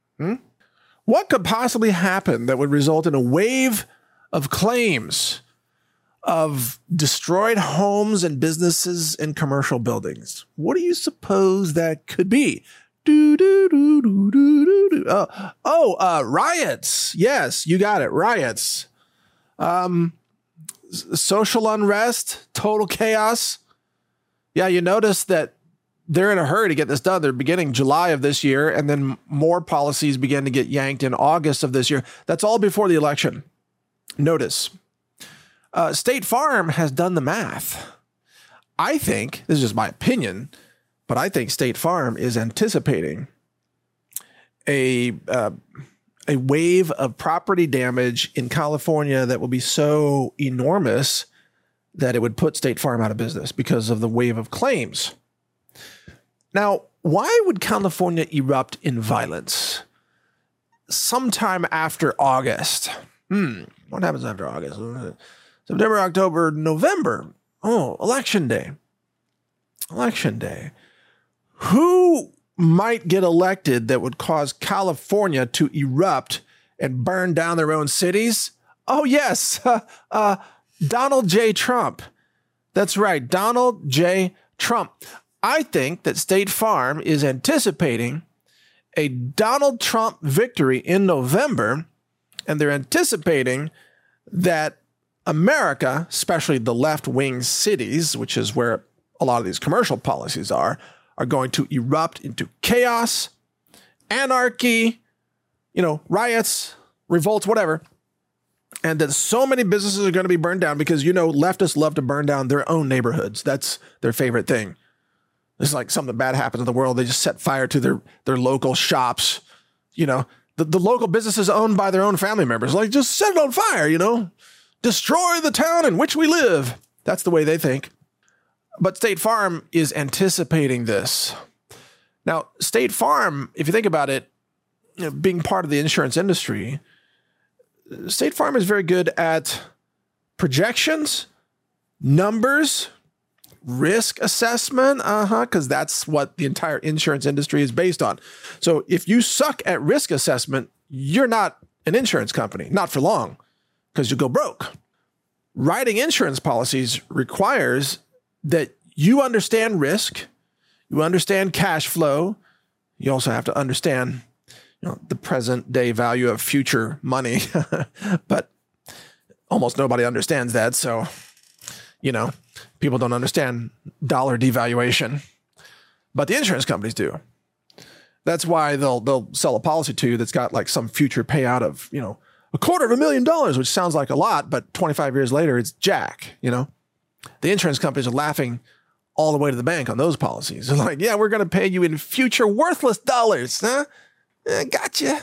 What could possibly happen that would result in a wave of claims of destroyed homes and businesses and commercial buildings? What do you suppose that could be? Riots. Yes, you got it. Riots. Social unrest, total chaos. Yeah, you notice that they're in a hurry to get this done. They're beginning July of this year, and then more policies begin to get yanked in August of this year. That's all before the election. Notice, State Farm has done the math. I think, this is just my opinion, but I think State Farm is anticipating a wave of property damage in California that will be so enormous that it would put State Farm out of business because of the wave of claims. Now, why would California erupt in violence sometime after August? What happens after August? September, October, November. Oh, election day. Election day. Who might get elected that would cause California to erupt and burn down their own cities? Oh, yes. Donald J. Trump. That's right. Donald J. Trump. I think that State Farm is anticipating a Donald Trump victory in November, and they're anticipating that America, especially the left-wing cities, which is where a lot of these commercial policies are going to erupt into chaos, anarchy, riots, revolts, whatever. And that so many businesses are going to be burned down because, leftists love to burn down their own neighborhoods. That's their favorite thing. It's like something bad happens in the world. They just set fire to their local shops. The local business is owned by their own family members. Like, just set it on fire, Destroy the town in which we live. That's the way they think. But State Farm is anticipating this. Now, State Farm, if you think about it, being part of the insurance industry, State Farm is very good at projections, numbers, risk assessment, because that's what the entire insurance industry is based on. So if you suck at risk assessment, you're not an insurance company, not for long, because you go broke. Writing insurance policies requires that you understand risk, you understand cash flow, you also have to understand the present day value of future money, but almost nobody understands that. So, people don't understand dollar devaluation, but the insurance companies do. That's why they'll sell a policy to you that's got like some future payout of, $250,000, which sounds like a lot, but 25 years later, it's jack, The insurance companies are laughing all the way to the bank on those policies. They're like, yeah, we're going to pay you in future worthless dollars, huh? Gotcha.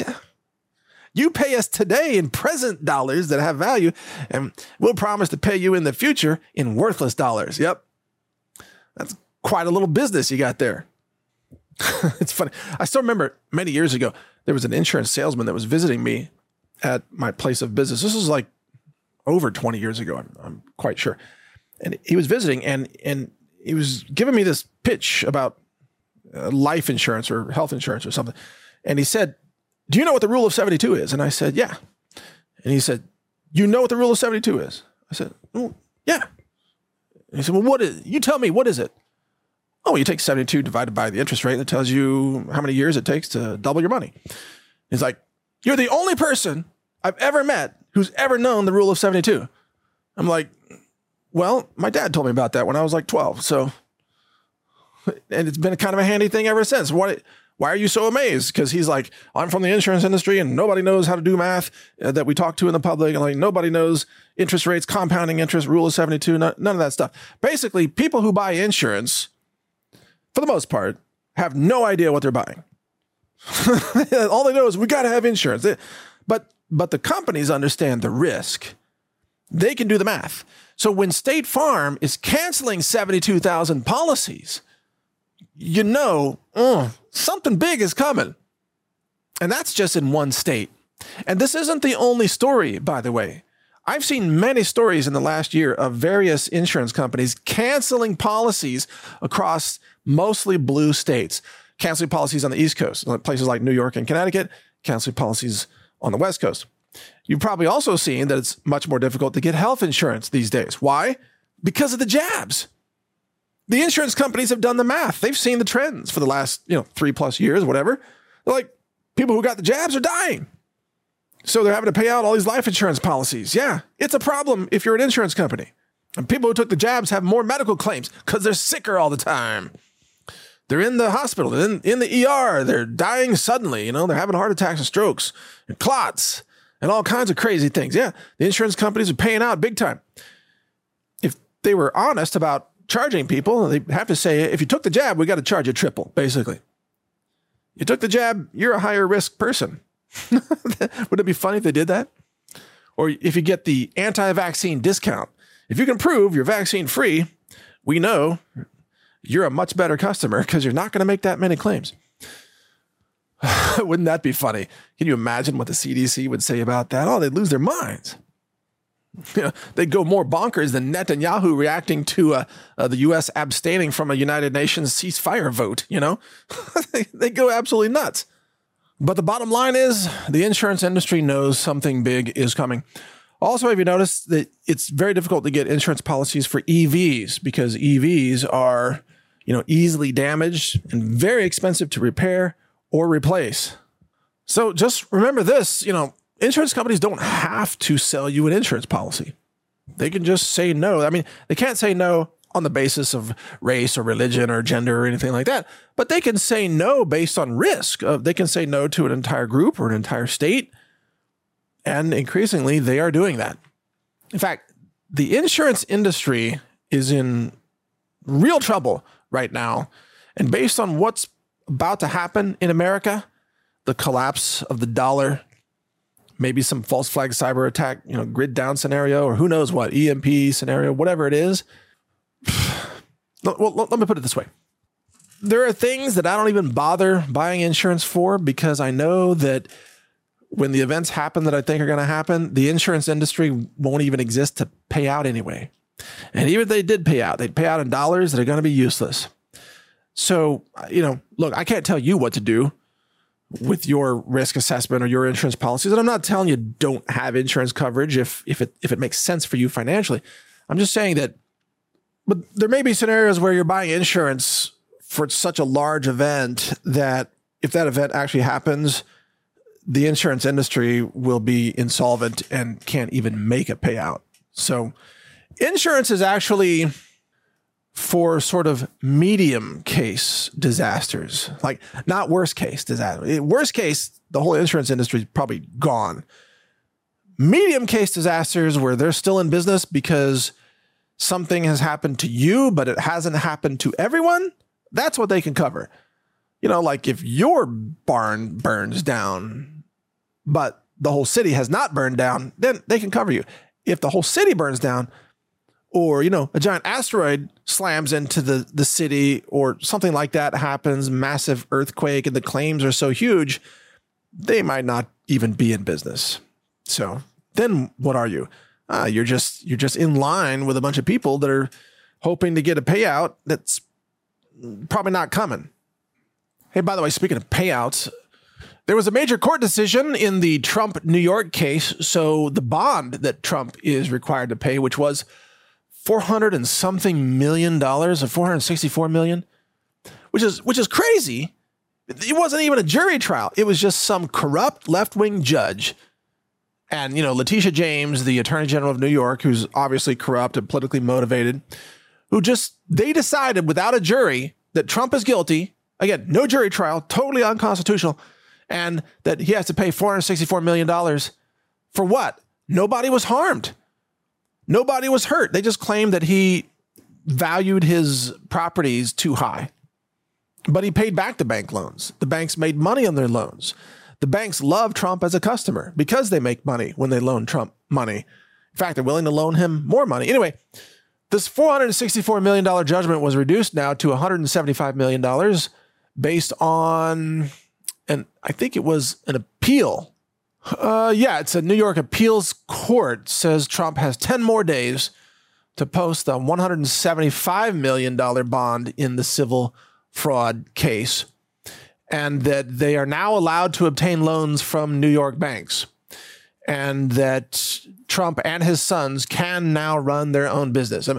You pay us today in present dollars that have value, and we'll promise to pay you in the future in worthless dollars. Yep. That's quite a little business you got there. It's funny. I still remember many years ago, there was an insurance salesman that was visiting me at my place of business. This was like over 20 years ago, I'm quite sure. And he was visiting and he was giving me this pitch about life insurance or health insurance or something. And he said, do you know what the rule of 72 is? And I said, yeah. And he said, you know what the rule of 72 is? I said, oh, yeah. And he said, well, what is it? You tell me, what is it? Oh, you take 72 divided by the interest rate that tells you how many years it takes to double your money. He's like, you're the only person I've ever met who's ever known the rule of 72. I'm like, well, my dad told me about that when I was like 12. So, and it's been kind of a handy thing ever since. Why are you so amazed? Because he's like, I'm from the insurance industry and nobody knows how to do math that we talk to in the public. And like, nobody knows interest rates, compounding interest, rule of 72, none of that stuff. Basically, people who buy insurance, for the most part, have no idea what they're buying. All they know is we got to have insurance. But the companies understand the risk. They can do the math. So when State Farm is canceling 72,000 policies, something big is coming. And that's just in one state. And this isn't the only story, by the way. I've seen many stories in the last year of various insurance companies canceling policies across mostly blue states, canceling policies on the East Coast, places like New York and Connecticut, canceling policies on the West Coast. You've probably also seen that it's much more difficult to get health insurance these days. Why? Because of the jabs. The insurance companies have done the math. They've seen the trends for the last, 3+ years, whatever. They're like, people who got the jabs are dying. So they're having to pay out all these life insurance policies. Yeah, it's a problem if you're an insurance company. And people who took the jabs have more medical claims because they're sicker all the time. They're in the hospital, in the ER. They're dying suddenly. They're having heart attacks and strokes and clots and all kinds of crazy things. Yeah, the insurance companies are paying out big time. If they were honest about charging people, they have to say, if you took the jab, we got to charge you triple, basically. You took the jab, you're a higher risk person. Would it be funny if they did that? Or if you get the anti-vaccine discount, if you can prove you're vaccine free, we know you're a much better customer because you're not going to make that many claims. Wouldn't that be funny? Can you imagine what the CDC would say about that? Oh, they'd lose their minds. They'd go more bonkers than Netanyahu reacting to the U.S. abstaining from a United Nations ceasefire vote, They go absolutely nuts. But the bottom line is the insurance industry knows something big is coming. Also, have you noticed that it's very difficult to get insurance policies for EVs because EVs are, easily damaged and very expensive to repair or replace. So just remember this, insurance companies don't have to sell you an insurance policy. They can just say no. I mean, they can't say no on the basis of race or religion or gender or anything like that, but they can say no based on risk. They can say no to an entire group or an entire state. And increasingly, they are doing that. In fact, the insurance industry is in real trouble right now. And based on what's about to happen in America, the collapse of the dollar, maybe some false flag cyber attack, grid down scenario, or who knows what, EMP scenario, whatever it is. Well, let me put it this way. There are things that I don't even bother buying insurance for because I know that when the events happen that I think are going to happen, the insurance industry won't even exist to pay out anyway. And even if they did pay out, they'd pay out in dollars that are going to be useless. So, look, I can't tell you what to do with your risk assessment or your insurance policies. And I'm not telling you don't have insurance coverage if it makes sense for you financially. I'm just saying that, but there may be scenarios where you're buying insurance for such a large event that if that event actually happens, the insurance industry will be insolvent and can't even make a payout. So insurance is actually for sort of medium case disasters, like not worst case disaster. Worst case, the whole insurance industry is probably gone. Medium case disasters where they're still in business because something has happened to you, but it hasn't happened to everyone. That's what they can cover. Like if your barn burns down, but the whole city has not burned down, then they can cover you. If the whole city burns down, or, a giant asteroid slams into the city or something like that happens, massive earthquake, and the claims are so huge, they might not even be in business. So then what are you? You're just in line with a bunch of people that are hoping to get a payout that's probably not coming. Hey, by the way, speaking of payouts, there was a major court decision in the Trump New York case. So the bond that Trump is required to pay, which was $400 and something million, or $464 million, which is crazy. It wasn't even a jury trial. It was just some corrupt left-wing judge. And, Letitia James, the Attorney General of New York, who's obviously corrupt and politically motivated, they decided without a jury that Trump is guilty. Again, no jury trial, totally unconstitutional. And that he has to pay $464 million for what? Nobody was harmed. Nobody was hurt. They just claimed that he valued his properties too high. But he paid back the bank loans. The banks made money on their loans. The banks love Trump as a customer because they make money when they loan Trump money. In fact, they're willing to loan him more money. Anyway, this $464 million judgment was reduced now to $175 million based on, and I think it was an appeal. It's a New York appeals court says Trump has 10 more days to post a $175 million bond in the civil fraud case, and that they are now allowed to obtain loans from New York banks, and that Trump and his sons can now run their own business.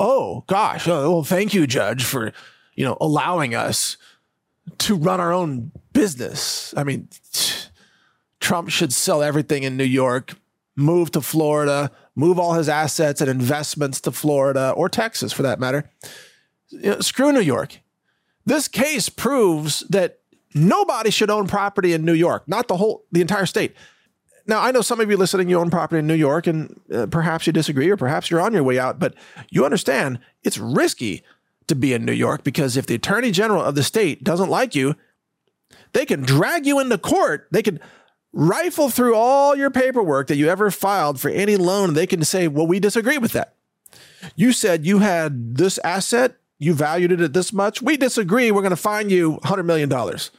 Thank you, Judge, for, allowing us to run our own business. I mean, Trump should sell everything in New York, move to Florida, move all his assets and investments to Florida or Texas for that matter. Screw New York. This case proves that nobody should own property in New York, not the entire state. Now, I know some of you listening, you own property in New York, and perhaps you disagree, or perhaps you're on your way out, but you understand it's risky to be in New York because if the attorney general of the state doesn't like you, They can drag you into court. They can rifle through all your paperwork that you ever filed for any loan. They can say, well, we disagree with that. You said you had this asset. You valued it at this much. We disagree. We're going to fine you $100 million.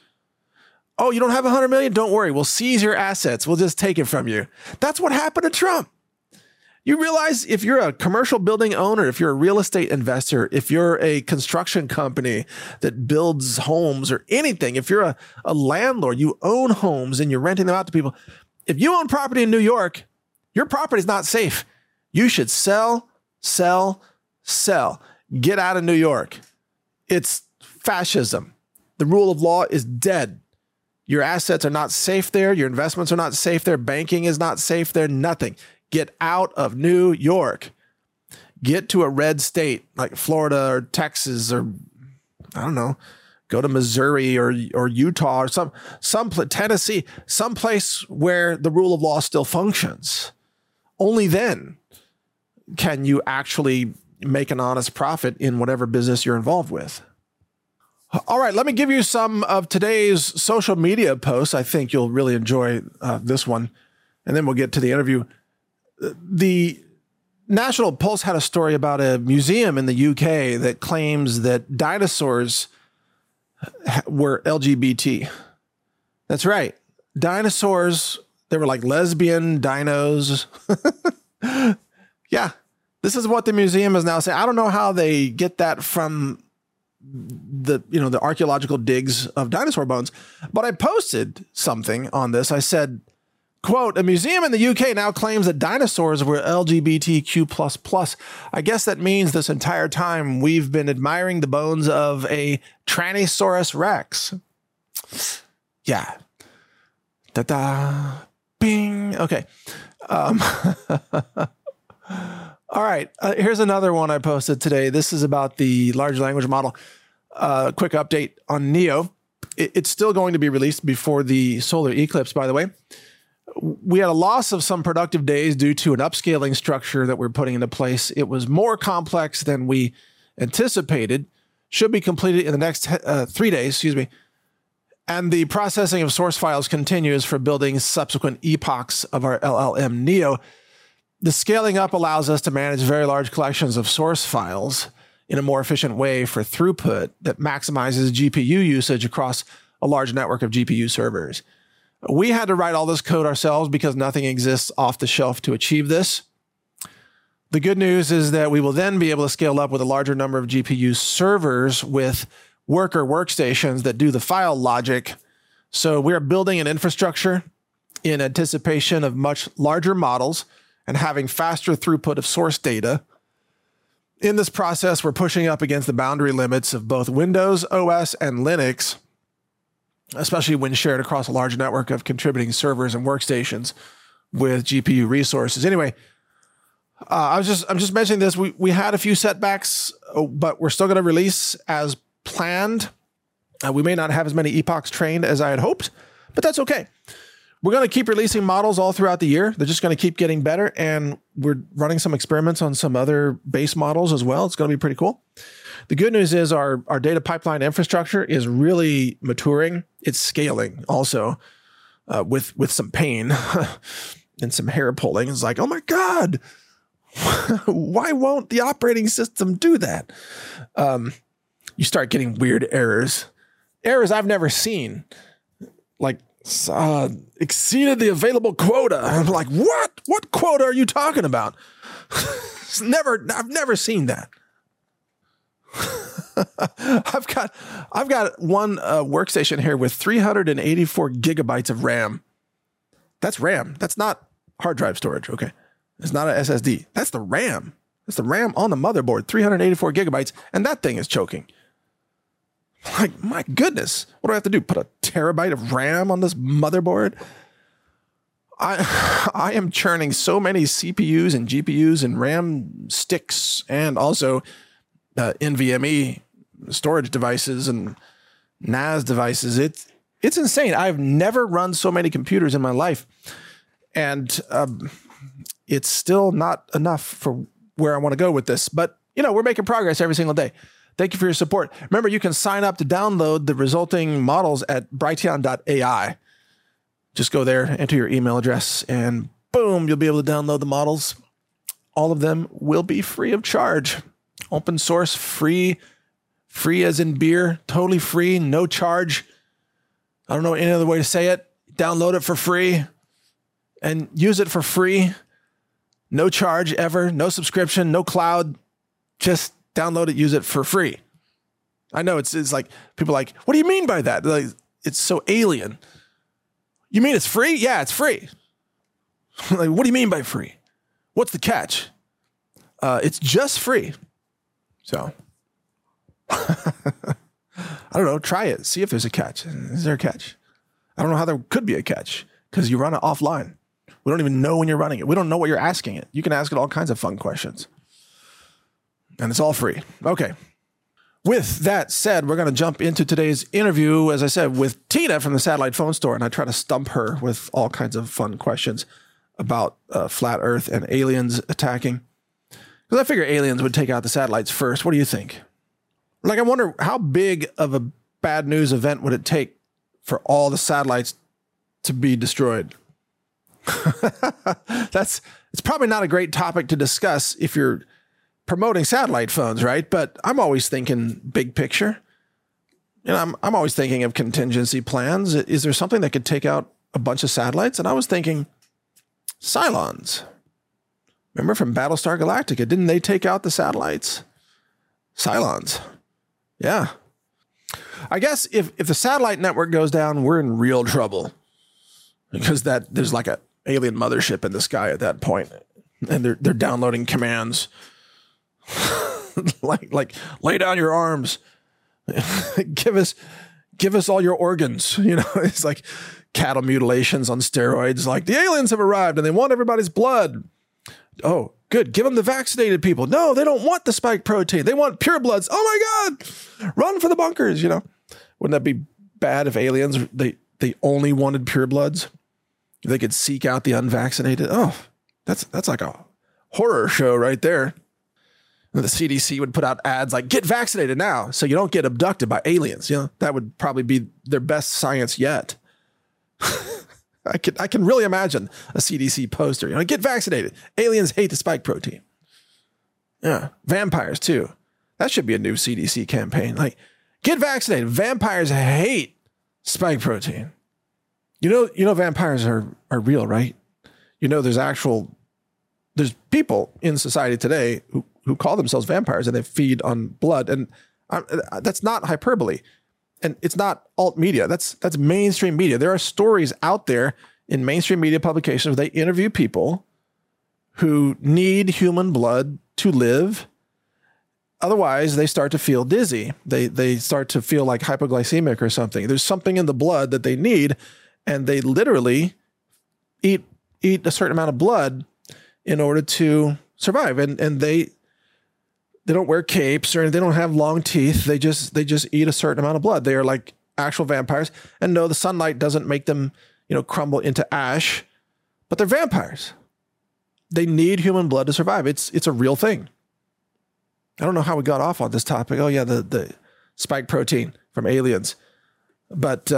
Oh, you don't have $100 million? Don't worry. We'll seize your assets. We'll just take it from you. That's what happened to Trump. You realize if you're a commercial building owner, if you're a real estate investor, if you're a construction company that builds homes or anything, if you're a landlord, you own homes and you're renting them out to people. If you own property in New York, your property is not safe. You should sell, sell, sell. Get out of New York. It's fascism. The rule of law is dead. Your assets are not safe there. Your investments are not safe there. Banking is not safe there. Nothing. Get out of New York. Get to a red state like Florida or Texas or, I don't know, go to Missouri or Utah or some Tennessee, some place where the rule of law still functions. Only then can you actually make an honest profit in whatever business you're involved with. All right, let me give you some of today's social media posts. I think you'll really enjoy this one, and then we'll get to the interview. The National Pulse had a story about a museum in the UK that claims that dinosaurs were LGBT. That's right. Dinosaurs, they were like lesbian dinos. Yeah, this is what the museum is now saying. I don't know how they get that from the archaeological digs of dinosaur bones, but I posted something on this. I said, quote, a museum in the UK now claims that dinosaurs were LGBTQ++. I guess that means this entire time we've been admiring the bones of a Tyrannosaurus Rex. Yeah. Ta-da. Bing. Okay. All right. Here's another one I posted today. This is about the large language model. Quick update on Neo. It's still going to be released before the solar eclipse, by the way. We had a loss of some productive days due to an upscaling structure that we're putting into place. It was more complex than we anticipated. Should be completed in the next 3 days, And the processing of source files continues for building subsequent epochs of our LLM Neo. The scaling up allows us to manage very large collections of source files in a more efficient way for throughput that maximizes GPU usage across a large network of GPU servers. We had to write all this code ourselves because nothing exists off the shelf to achieve this. The good news is that we will then be able to scale up with a larger number of GPU servers with worker workstations that do the file logic. So we're building an infrastructure in anticipation of much larger models and having faster throughput of source data. In this process, we're pushing up against the boundary limits of both Windows, OS, and Linux, especially when shared across a large network of contributing servers and workstations with GPU resources. Anyway, I'm just mentioning this. We had a few setbacks, but we're still going to release as planned. We may not have as many epochs trained as I had hoped, but that's okay. We're going to keep releasing models all throughout the year. They're just going to keep getting better, and we're running some experiments on some other base models as well. It's going to be pretty cool. The good news is our data pipeline infrastructure is really maturing. It's scaling also with some pain and some hair pulling. It's like, oh my God, why won't the operating system do that? You start getting weird errors I've never seen, like exceeded the available quota. I'm like, what quota are you talking about? I've never seen that. I've got one workstation here with 384 gigabytes of RAM. That's RAM. That's not hard drive storage. Okay. It's not an SSD. That's the RAM. That's the RAM on the motherboard, 384 gigabytes. And that thing is choking. Like, my goodness, what do I have to do? Put a terabyte of RAM on this motherboard? I am churning so many CPUs and GPUs and RAM sticks and also NVMe storage devices and NAS devices. It's insane. I've never run so many computers in my life. And it's still not enough for where I want to go with this. But, we're making progress every single day. Thank you for your support. Remember, you can sign up to download the resulting models at Brighteon.ai. Just go there, enter your email address, and boom, you'll be able to download the models. All of them will be free of charge. Open source, free as in beer, totally free, no charge. I don't know any other way to say it. Download it for free and use it for free. No charge ever, no subscription, no cloud. Just download it, use it for free. I know it's like, people are like, what do you mean by that? Like, it's so alien. You mean it's free? Yeah, it's free. Like, what do you mean by free? What's the catch? It's just free. So, I don't know. Try it. See if there's a catch. Is there a catch? I don't know how there could be a catch because you run it offline. We don't even know when you're running it. We don't know what you're asking it. You can ask it all kinds of fun questions. And it's all free. Okay. With that said, we're going to jump into today's interview, as I said, with Tina from the Satellite Phone Store. And I try to stump her with all kinds of fun questions about flat Earth and aliens attacking. Because I figure aliens would take out the satellites first. What do you think? Like, I wonder how big of a bad news event would it take for all the satellites to be destroyed? It's probably not a great topic to discuss if you're promoting satellite phones, right? But I'm always thinking big picture. You know, I'm always thinking of contingency plans. Is there something that could take out a bunch of satellites? And I was thinking Cylons. Remember from Battlestar Galactica, didn't they take out the satellites? Cylons. Yeah. I guess if the satellite network goes down, we're in real trouble. Because there's like a alien mothership in the sky at that point. And they're downloading commands. like lay down your arms. give us all your organs. You know, it's like cattle mutilations on steroids. Like, the aliens have arrived and they want everybody's blood. Oh, good. Give them the vaccinated people. No, they don't want the spike protein. They want pure bloods. Oh my God. Run for the bunkers, you know. Wouldn't that be bad if aliens, they only wanted pure bloods? They could seek out the unvaccinated. Oh, that's like a horror show right there. And the CDC would put out ads like, get vaccinated now so you don't get abducted by aliens. You know, that would probably be their best science yet. I can really imagine a CDC poster. You know, get vaccinated. Aliens hate the spike protein. Yeah, vampires too. That should be a new CDC campaign. Like, get vaccinated. Vampires hate spike protein. You know, vampires are real, right? You know, there's people in society today who call themselves vampires and they feed on blood, and that's not hyperbole. And it's not alt media. That's mainstream media. There are stories out there in mainstream media publications where they interview people who need human blood to live. Otherwise, they start to feel dizzy. They start to feel like hypoglycemic or something. There's something in the blood that they need, and they literally eat a certain amount of blood in order to survive. And they don't wear capes or they don't have long teeth. They just eat a certain amount of blood. They are like actual vampires. And no, the sunlight doesn't make them, you know, crumble into ash, but they're vampires. They need human blood to survive. It's a real thing. I don't know how we got off on this topic. Oh yeah, the spike protein from aliens. But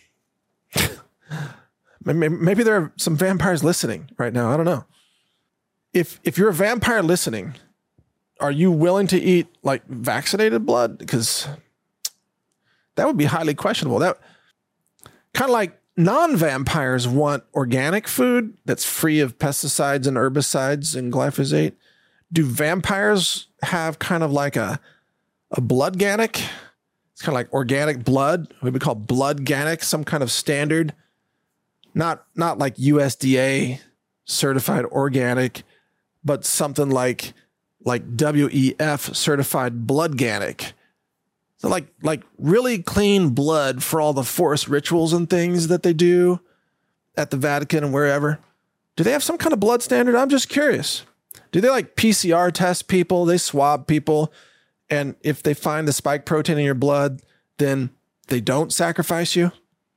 maybe there are some vampires listening right now. I don't know. If you're a vampire listening, are you willing to eat like vaccinated blood? Because that would be highly questionable. That kind of like non-vampires want organic food that's free of pesticides and herbicides and glyphosate. Do vampires have kind of like a blood-ganic? It's kind of like organic blood. What we call blood-ganic, some kind of standard. Not like USDA certified organic, but something like WEF certified blood-ganic. So like really clean blood for all the forced rituals and things that they do at the Vatican and wherever. Do they have some kind of blood standard? I'm just curious. Do they like PCR test people? They swab people. And if they find the spike protein in your blood, then they don't sacrifice you?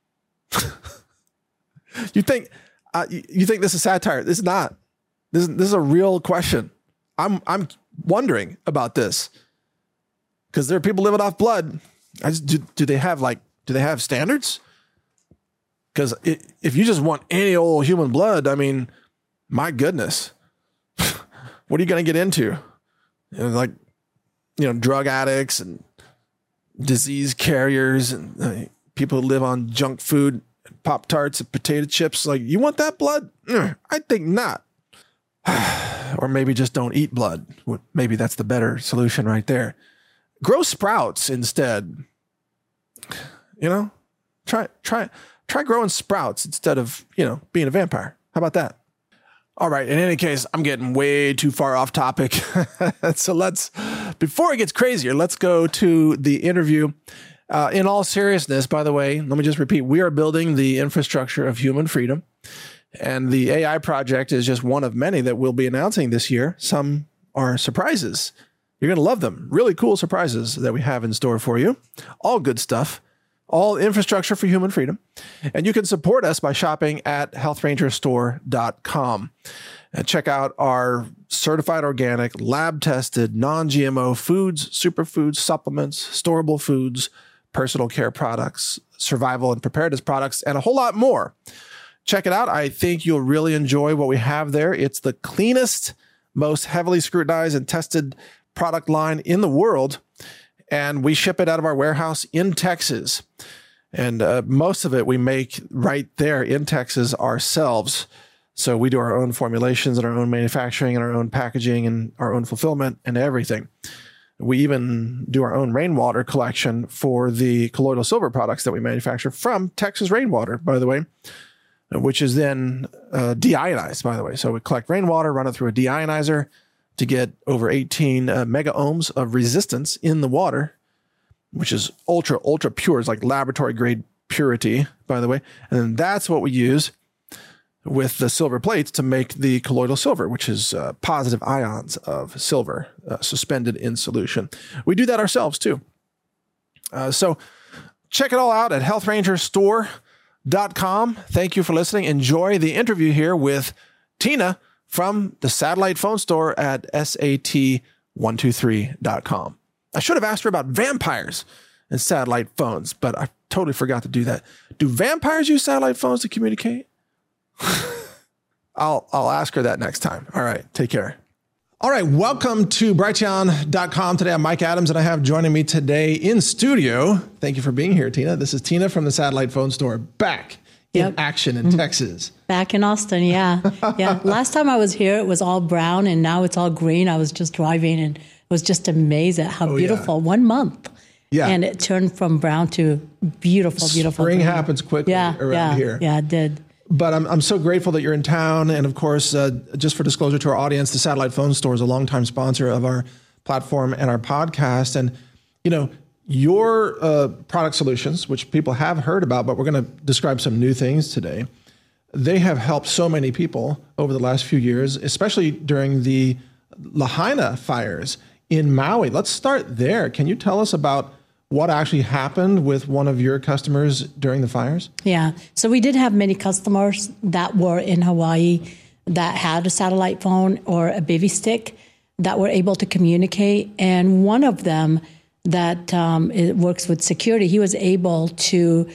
You think this is satire? This is not. This is a real question. I'm wondering about this because there are people living off blood. Do they have standards? Because if you just want any old human blood, I mean, my goodness, what are you going to get into? Drug addicts and disease carriers and people who live on junk food, Pop-Tarts and potato chips. Like, you want that blood? I think not. Or maybe just don't eat blood. Maybe that's the better solution right there. Grow sprouts instead. Try growing sprouts instead of, being a vampire. How about that? All right. In any case, I'm getting way too far off topic. So before it gets crazier, let's go to the interview. In all seriousness, by the way, let me just repeat, we are building the infrastructure of human freedom. And the AI project is just one of many that we'll be announcing this year. Some are surprises. You're going to love them. Really cool surprises that we have in store for you. All good stuff. All infrastructure for human freedom. And you can support us by shopping at healthrangerstore.com. And check out our certified organic, lab-tested, non-GMO foods, superfoods, supplements, storable foods, personal care products, survival and preparedness products, and a whole lot more. Check it out. I think you'll really enjoy what we have there. It's the cleanest, most heavily scrutinized and tested product line in the world. And we ship it out of our warehouse in Texas. And most of it we make right there in Texas ourselves. So we do our own formulations and our own manufacturing and our own packaging and our own fulfillment and everything. We even do our own rainwater collection for the colloidal silver products that we manufacture from Texas Rainwater, by the way, which is then deionized, by the way. So we collect rainwater, run it through a deionizer to get over 18 mega ohms of resistance in the water, which is ultra, ultra pure. It's like laboratory grade purity, by the way. And then that's what we use with the silver plates to make the colloidal silver, which is positive ions of silver suspended in solution. We do that ourselves too. So check it all out at healthrangerstore.com. Thank you for listening. Enjoy the interview here with Tina from the satellite phone store at sat123.com. I should have asked her about vampires and satellite phones, but I totally forgot to do that. Do vampires use satellite phones to communicate? I'll ask her that next time. All right. Take care. All right. Welcome to Brighteon.com. Today I'm Mike Adams, and I have joining me today in studio. Thank you for being here, Tina. This is Tina from the satellite phone store, back in action in Texas. Back in Austin, yeah. Yeah. Last time I was here, it was all brown, and now it's all green. I was just driving and was just amazed at how beautiful. 1 month. Yeah. And it turned from brown to beautiful, beautiful. Spring green. happens quickly around here. Yeah, it did. But I'm so grateful that you're in town. And of course, just for disclosure to our audience, the Satellite Phone Store is a longtime sponsor of our platform and our podcast. And, your product solutions, which people have heard about, but we're going to describe some new things today. They have helped so many people over the last few years, especially during the Lahaina fires in Maui. Let's start there. Can you tell us about what actually happened with one of your customers during the fires? Yeah. So we did have many customers that were in Hawaii that had a satellite phone or a baby stick that were able to communicate. And one of them that it works with security, he was able to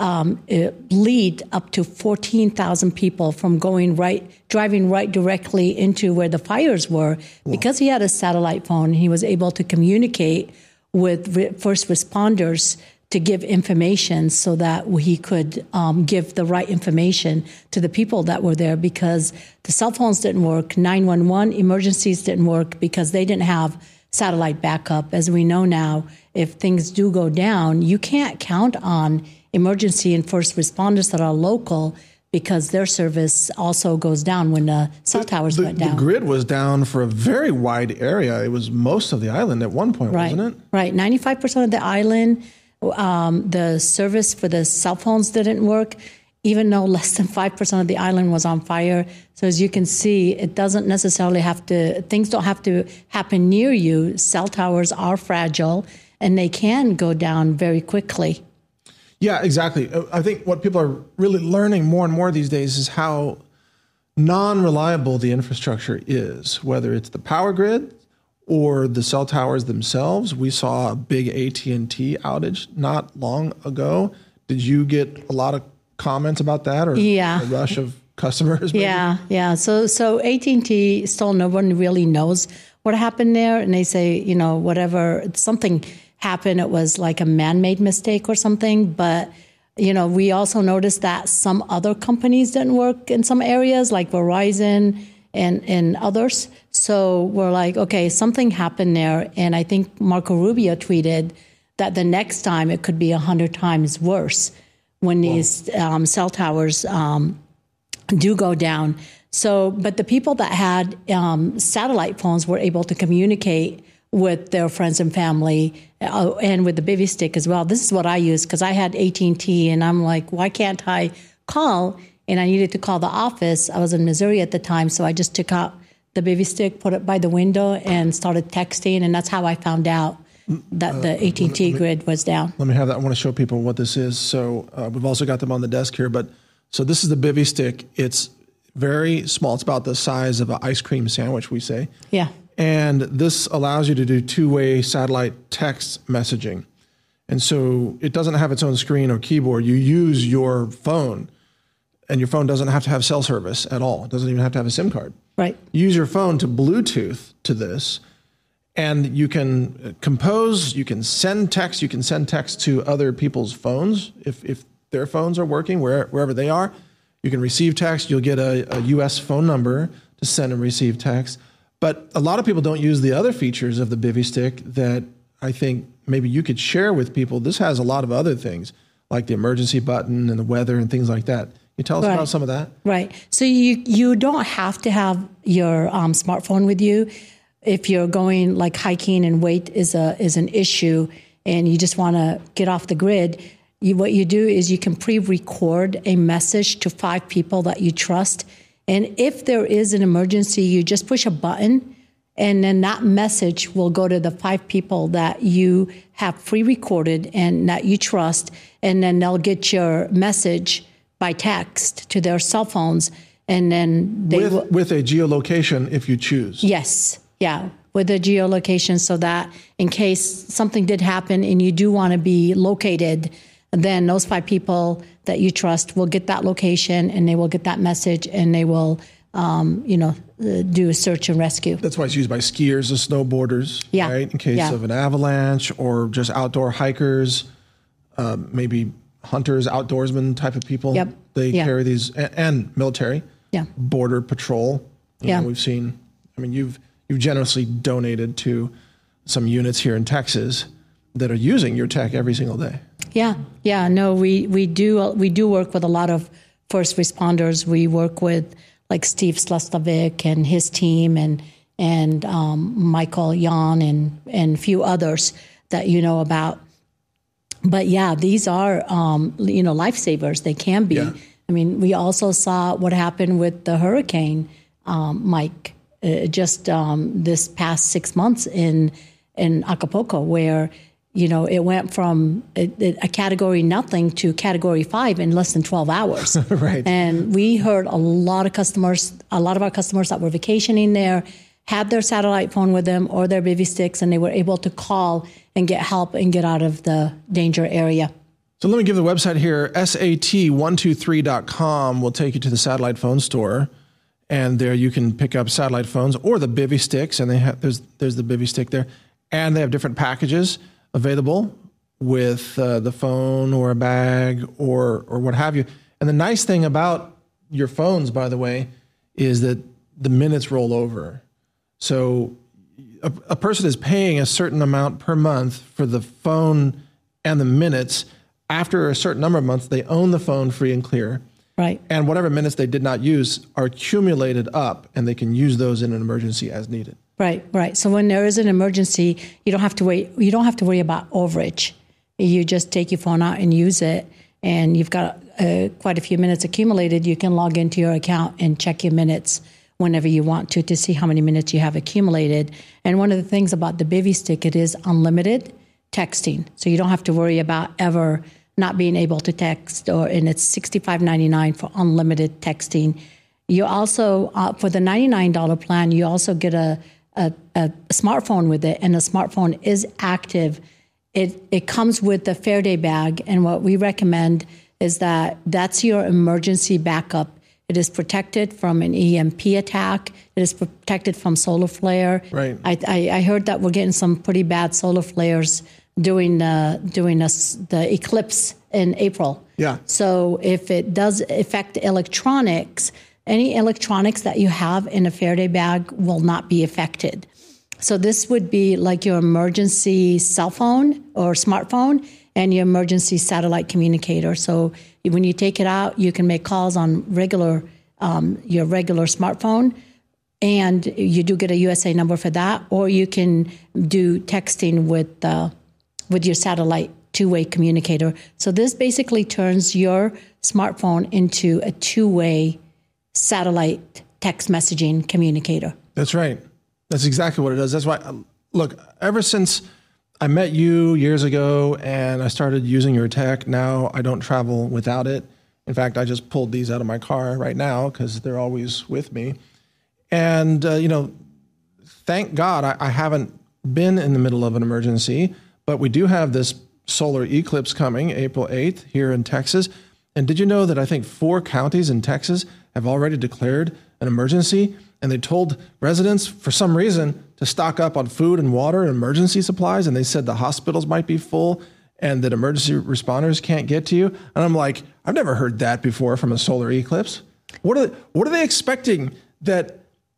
lead up to 14,000 people from driving right directly into where the fires were. Because he had a satellite phone, he was able to communicate with first responders to give information so that he could give the right information to the people that were there, because the cell phones didn't work, 911 emergencies didn't work because they didn't have satellite backup. As we know now, if things do go down, you can't count on emergency and first responders that are local, because their service also goes down when the cell towers went down. The grid was down for a very wide area. It was most of the island at one point, wasn't it? Right. 95% of the island, the service for the cell phones didn't work, even though less than 5% of the island was on fire. So as you can see, it doesn't necessarily things don't have to happen near you. Cell towers are fragile, and they can go down very quickly. Yeah, exactly. I think what people are really learning more and more these days is how non-reliable the infrastructure is, whether it's the power grid or the cell towers themselves. We saw a big AT&T outage not long ago. Did you get a lot of comments about that, or a rush of customers? Maybe? Yeah. So AT&T, still no one really knows what happened there. And they say, whatever, something happened, it was like a man-made mistake or something. But, we also noticed that some other companies didn't work in some areas, like Verizon and others. So we're like, okay, something happened there. And I think Marco Rubio tweeted that the next time it could be 100 times worse when these cell towers do go down. So, but the people that had satellite phones were able to communicate with their friends and family and with the Bivy stick as well. This is what I use because I had AT&T and I'm like, why can't I call? And I needed to call the office. I was in Missouri at the time, so I just took out the Bivy stick, put it by the window, and started texting, and that's how I found out that the AT&T grid was down. Let me have that. I want to show people what this is. So we've also got them on the desk here, but so this is the Bivy stick. It's very small. It's about the size of an ice cream sandwich, we say. Yeah. And this allows you to do two-way satellite text messaging. And so it doesn't have its own screen or keyboard. You use your phone, and your phone doesn't have to have cell service at all. It doesn't even have to have a SIM card. Right. You use your phone to Bluetooth to this, and you can compose, you can send text to other people's phones if their phones are working wherever they are. You can receive text. You'll get a U.S. phone number to send and receive text. But a lot of people don't use the other features of the Bivy stick that I think maybe you could share with people. This has a lot of other things like the emergency button and the weather and things like that. Can you tell us about some of that? Right. So you don't have to have your smartphone with you if you're going like hiking and weight is an issue and you just want to get off the grid. What you do is you can pre-record a message to 5 people that you trust. And if there is an emergency, you just push a button and then that message will go to the 5 people that you have pre-recorded and that you trust. And then they'll get your message by text to their cell phones. And then they with a geolocation if you choose. Yes. Yeah. With a geolocation so that in case something did happen and you do want to be located, then those 5 people that you trust will get that location and they will get that message and they will, do a search and rescue. That's why it's used by skiers and snowboarders, right? In case of an avalanche or just outdoor hikers, maybe hunters, outdoorsmen type of people. Yep. They carry these, and military, border patrol. You know, we've seen, you've generously donated to some units here in Texas that are using your tech every single day. Yeah. No, we do work with a lot of first responders. We work with like Steve Slestovic and his team and Michael Yan and a few others that you know about. But these are lifesavers. They can be. Yeah. We also saw what happened with the hurricane, Mike, just this past 6 months in Acapulco, where it went from a category nothing to category 5 in less than 12 hours. Right. And we heard a lot of our customers that were vacationing there had their satellite phone with them or their Bivy sticks, and they were able to call and get help and get out of the danger area. So let me give the website here. SAT123.com will take you to the satellite phone store. And there you can pick up satellite phones or the Bivy sticks. And there's the Bivy stick there. And they have different packages available with the phone or a bag or what have you. And the nice thing about your phones, by the way, is that the minutes roll over. So a person is paying a certain amount per month for the phone and the minutes. After a certain number of months, they own the phone free and clear. Right. And whatever minutes they did not use are accumulated up, and they can use those in an emergency as needed. Right. So when there is an emergency, you don't have to wait. You don't have to worry about overage. You just take your phone out and use it, and you've got quite a few minutes accumulated. You can log into your account and check your minutes whenever you want to see how many minutes you have accumulated. And one of the things about the Bivy stick, it is unlimited texting, so you don't have to worry about ever not being able to text. And it's $65.99 for unlimited texting. You also, for the $99 plan, you also get a smartphone with it, and the smartphone is active, it comes with the Faraday bag. And what we recommend is that that's your emergency backup. It is protected from an EMP attack. It is protected from solar flare. Right. I heard that we're getting some pretty bad solar flares during the eclipse in April. Yeah. So if it does affect electronics, any electronics that you have in a Faraday bag will not be affected. So this would be like your emergency cell phone or smartphone and your emergency satellite communicator. So when you take it out, you can make calls on your regular smartphone, and you do get a USA number for that, or you can do texting with your satellite two-way communicator. So this basically turns your smartphone into a two-way satellite text messaging communicator. That's right. That's exactly what it does. That's why, look, ever since I met you years ago and I started using your tech, now I don't travel without it. In fact, I just pulled these out of my car right now because they're always with me. And, thank God I haven't been in the middle of an emergency, but we do have this solar eclipse coming April 8th here in Texas. And did you know that I think 4 counties in Texas have already declared an emergency? And they told residents, for some reason, to stock up on food and water and emergency supplies. And they said the hospitals might be full and that emergency responders can't get to you. And I'm like, I've never heard that before from a solar eclipse. What are they expecting that?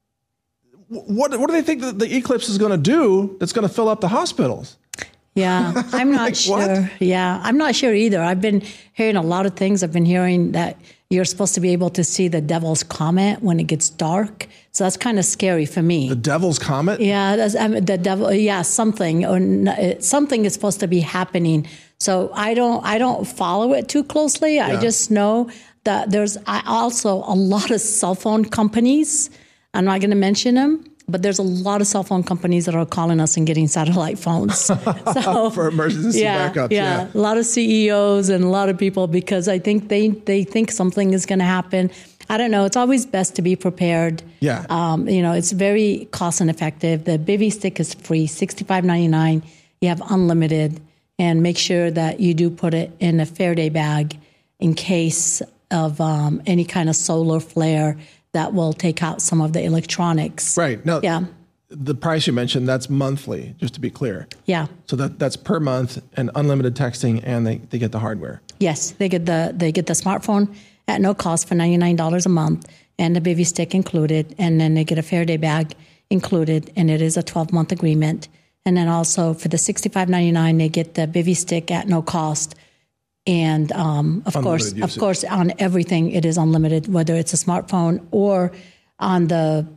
What do they think that the eclipse is going to do that's going to fill up the hospitals? Yeah, I'm not Like, sure. what? Yeah, I'm not sure either. I've been hearing a lot of things. I've been hearing that you're supposed to be able to see the devil's comet when it gets dark. So that's kind of scary for me. The devil's comet? Yeah, the devil. Yeah, something something is supposed to be happening. So I don't follow it too closely. I just know that there's also a lot of cell phone companies. I'm not going to mention them, but there's a lot of cell phone companies that are calling us and getting satellite phones. So For emergency backups. Yeah, a lot of CEOs and a lot of people, because I think they think something is going to happen. I don't know. It's always best to be prepared. Yeah. It's very cost and effective. The Bivy stick is free, $65.99. You have unlimited, and make sure that you do put it in a Faraday bag in case of any kind of solar flare that will take out some of the electronics. Right. Now, Yeah. the price you mentioned, that's monthly, just to be clear. Yeah. So that's per month and unlimited texting, and they get the hardware. Yes, they get the smartphone at no cost for $99 a month, and the Bivy stick included, and then they get a Faraday bag included, and it is a 12-month agreement. And then also for the $65.99, they get the Bivy stick at no cost. And of course, on everything it is unlimited, whether it's a smartphone or on the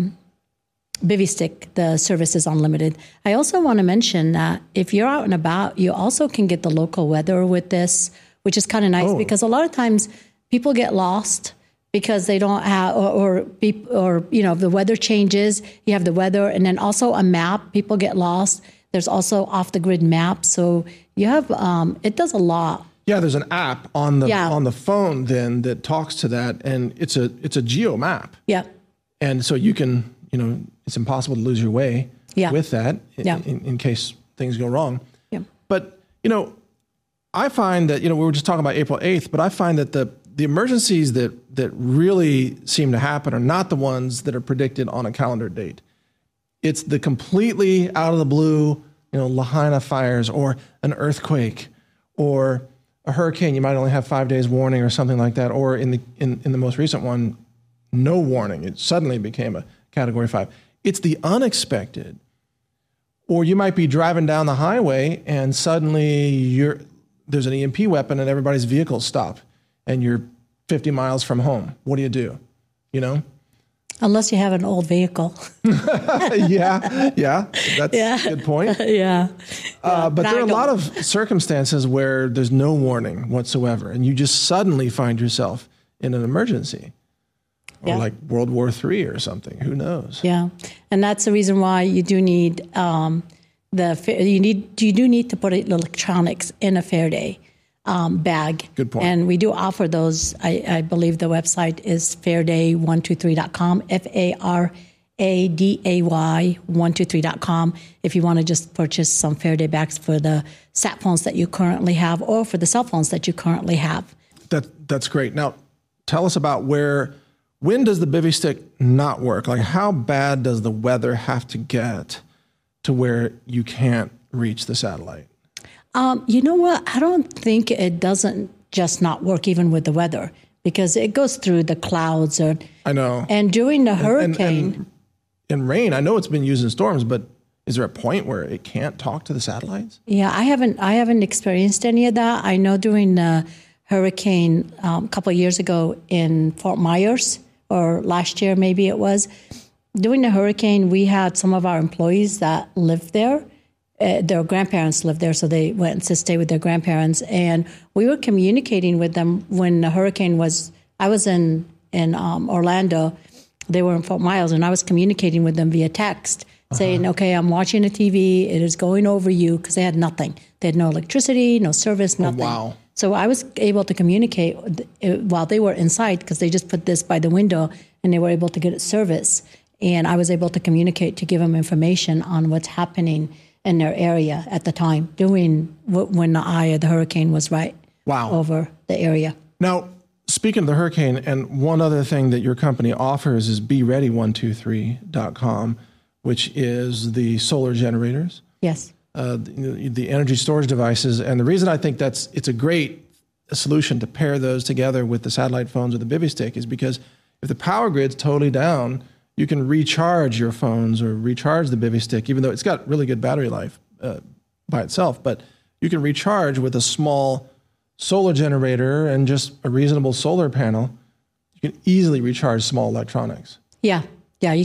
Bivy stick, the service is unlimited. I also want to mention that if you're out and about, you also can get the local weather with this, which is kind of nice because a lot of times people get lost because they don't have, or the weather changes. You have the weather, and then also a map. People get lost. There's also off the grid maps, so you have it does a lot. Yeah, there's an app on the phone then that talks to that, and it's a geo map. Yeah. And so you can, it's impossible to lose your way with that in case things go wrong. Yeah. But, I find that, we were just talking about April 8th, but I find that the emergencies that really seem to happen are not the ones that are predicted on a calendar date. It's the completely out of the blue, Lahaina fires or an earthquake or a hurricane. You might only have 5 days warning or something like that. Or in the most recent one, no warning. It suddenly became a Category 5. It's the unexpected. Or you might be driving down the highway and suddenly there's an EMP weapon and everybody's vehicles stop and you're 50 miles from home. What do you do? Unless you have an old vehicle. Yeah, that's a good point. Yeah. But there are a lot of circumstances where there's no warning whatsoever, and you just suddenly find yourself in an emergency. Or like World War III or something. Who knows? Yeah, and that's the reason why you do need you do need to put electronics in a Faraday bag. Good point. And we do offer those. I believe the website is Faraday123.com, FARADAY123.com if you want to just purchase some Faraday bags for the sat phones that you currently have or for the cell phones that you currently have. That's great. Now, tell us about when does the Bivy Stick not work? Like, how bad does the weather have to get to where you can't reach the satellite? You know what? I don't think it doesn't just not work even with the weather, because it goes through the clouds. I know. And during the hurricane... And rain, I know it's been used in storms, but is there a point where it can't talk to the satellites? Yeah, I haven't experienced any of that. I know during the hurricane a couple of years ago in Fort Myers, or last year maybe it was, during the hurricane, we had some of our employees that lived there. Their grandparents lived there, so they went to stay with their grandparents. And we were communicating with them when the hurricane was, I was in Orlando, they were in Fort Myers, and I was communicating with them via text, saying, okay, I'm watching the TV, it is going over you, because they had nothing. They had no electricity, no service, nothing. Oh, wow. So I was able to communicate while they were inside, because they just put this by the window, and they were able to get it service. And I was able to communicate to give them information on what's happening in their area at the time, when the eye of the hurricane was right over the area. Now, speaking of the hurricane, and one other thing that your company offers is BeReady123.com, which is the solar generators. Yes. The energy storage devices. And the reason I think it's a great solution to pair those together with the satellite phones or the Bivy Stick is because if the power grid's totally down, you can recharge your phones or recharge the Bivy Stick, even though it's got really good battery life by itself. But you can recharge with a small solar generator and just a reasonable solar panel. You can easily recharge small electronics. Yeah. You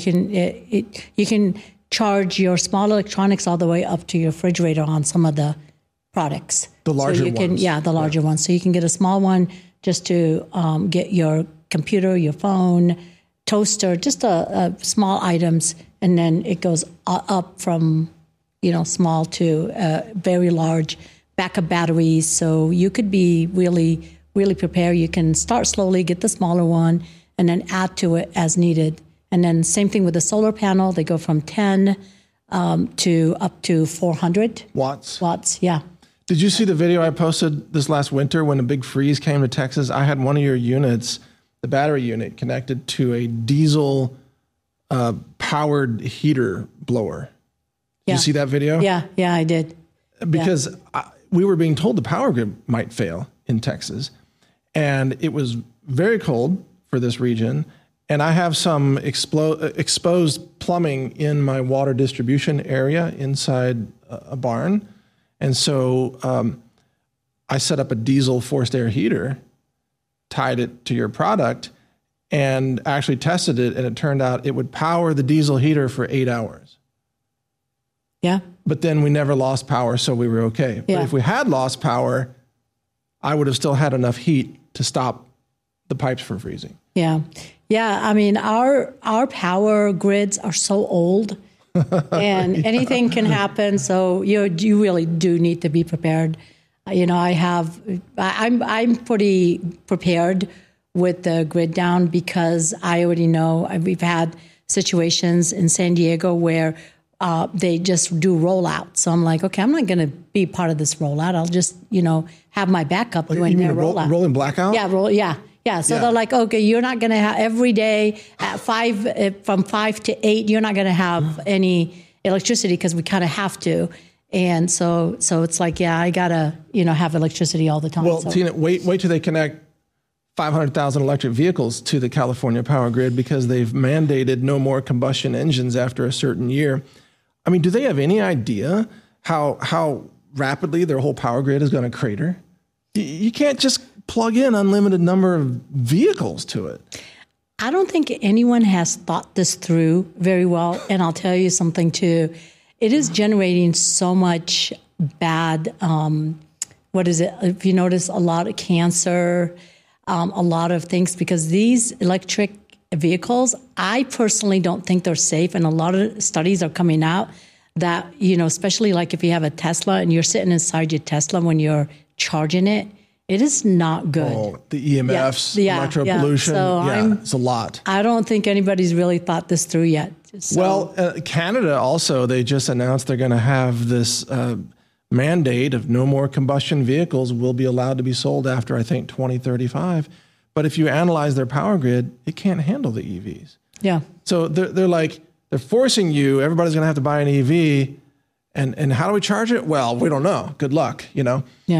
can charge your small electronics all the way up to your refrigerator on some of the products. The larger ones. Yeah, the larger ones. So you can get a small one just to get your computer, your phone, toaster, just small items, and then it goes up from small to very large backup batteries. So you could be really, really prepared. You can start slowly, get the smaller one, and then add to it as needed. And then same thing with the solar panel. They go from 10 to up to 400 watts. Yeah. Did you see the video I posted this last winter when a big freeze came to Texas? I had one of your units, the battery unit, connected to a diesel powered heater blower. Did you see that video? Yeah, I did. Because we were being told the power grid might fail in Texas. And it was very cold for this region. And I have some exposed plumbing in my water distribution area inside a barn. And so I set up a diesel forced air heater, tied it to your product, and actually tested it. And it turned out it would power the diesel heater for 8 hours. Yeah. But then we never lost power, so we were okay. Yeah. But if we had lost power, I would have still had enough heat to stop the pipes from freezing. Yeah. I mean, our power grids are so old, and anything can happen. So you really do need to be prepared. I'm pretty prepared with the grid down because I already know we've had situations in San Diego where they just do rollout. So I'm like, okay, I'm not going to be part of this rollout. I'll just, have my backup doing their rollout. Rolling blackout? Yeah. So they're like, okay, you're not going to have every day at from 5 to 8, you're not going to have any electricity because we kind of have to. And so it's like, I got to, have electricity all the time. Well, Tina, wait till they connect 500,000 electric vehicles to the California power grid because they've mandated no more combustion engines after a certain year. I mean, do they have any idea how rapidly their whole power grid is going to crater? You can't just plug in unlimited number of vehicles to it. I don't think anyone has thought this through very well. And I'll tell you something too. It is generating so much bad, if you notice, a lot of cancer, a lot of things, because these electric vehicles, I personally don't think they're safe. And a lot of studies are coming out that, especially like if you have a Tesla and you're sitting inside your Tesla when you're charging it, it is not good. Oh, the EMFs, electro pollution. So it's a lot. I don't think anybody's really thought this through yet. So, Well, Canada also, they just announced they're going to have this mandate of no more combustion vehicles will be allowed to be sold after, I think, 2035. But if you analyze their power grid, it can't handle the EVs. yeah. So they're forcing you, everybody's going to have to buy an EV. And how do we charge it? Well, we don't know. Good luck, Yeah.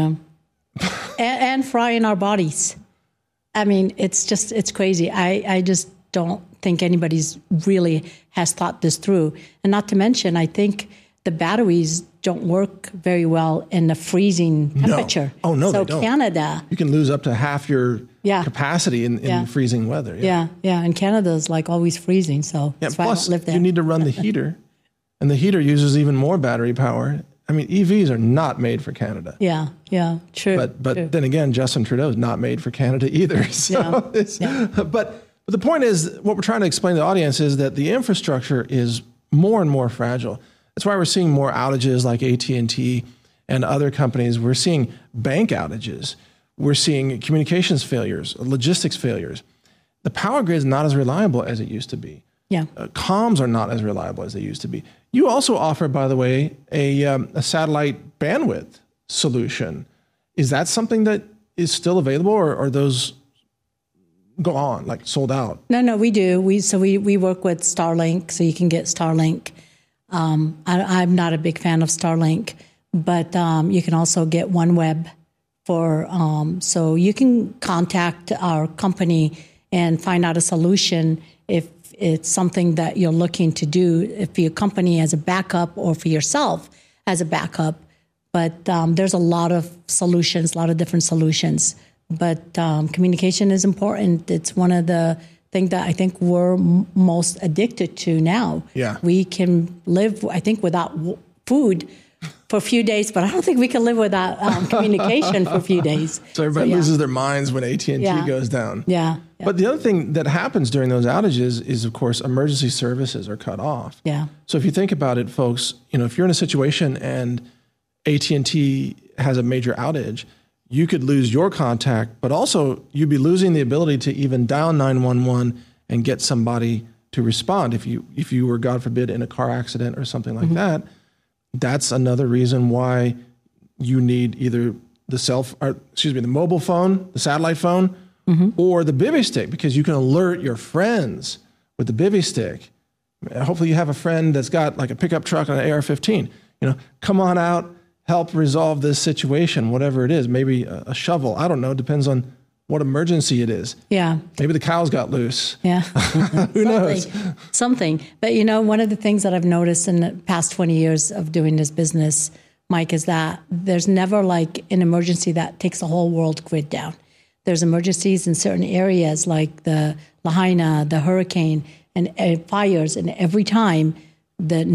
and frying our bodies. I mean, it's crazy. I just don't think anybody's really has thought this through. And not to mention, I think the batteries don't work very well in the freezing temperature. No. Oh, no, so they don't. Canada. You can lose up to half your capacity in freezing weather. Yeah. And Canada's like always freezing. So that's why I plus, don't live there. you need to run the heater, and the heater uses even more battery power. I mean, EVs are not made for Canada. Yeah, true. But true. then again, Justin Trudeau is not made for Canada either. So But the point is, what we're trying to explain to the audience is that the infrastructure is more and more fragile. That's why we're seeing more outages like AT&T and other companies. We're seeing bank outages. We're seeing communications failures, logistics failures. The power grid is not as reliable as it used to be. Yeah. Comms are not as reliable as they used to be. You also offer, by the way, a satellite bandwidth solution. Is that something that is still available, or are those go on, like sold out? No, we do. We work with Starlink, so you can get Starlink. I'm not a big fan of Starlink, but you can also get OneWeb so you can contact our company and find out a solution if it's something that you're looking to do, if for your company as a backup or for yourself as a backup. But there's a lot of solutions, a lot of different solutions. But communication is important. It's one of the things that I think we're most addicted to now. Yeah. We can live, I think, without food for a few days, but I don't think we can live without communication for a few days. So everybody loses their minds when AT&T goes down. Yeah. But the other thing that happens during those outages is, of course, emergency services are cut off. Yeah. So if you think about it, folks, if you're in a situation and AT&T has a major outage, you could lose your contact, but also you'd be losing the ability to even dial 911 and get somebody to respond. If you were, God forbid, in a car accident or something like that, that's another reason why you need either the mobile phone, the satellite phone, or the Bivy stick, because you can alert your friends with the Bivy stick. Hopefully you have a friend that's got like a pickup truck and an AR-15. Come on out, help resolve this situation, whatever it is. Maybe a shovel. I don't know. Depends on what emergency it is. Yeah. Maybe the cows got loose. Yeah. Who knows? Something. But one of the things that I've noticed in the past 20 years of doing this business, Mike, is that there's never like an emergency that takes the whole world grid down. There's emergencies in certain areas like the Lahaina, the hurricane, and fires, and every time the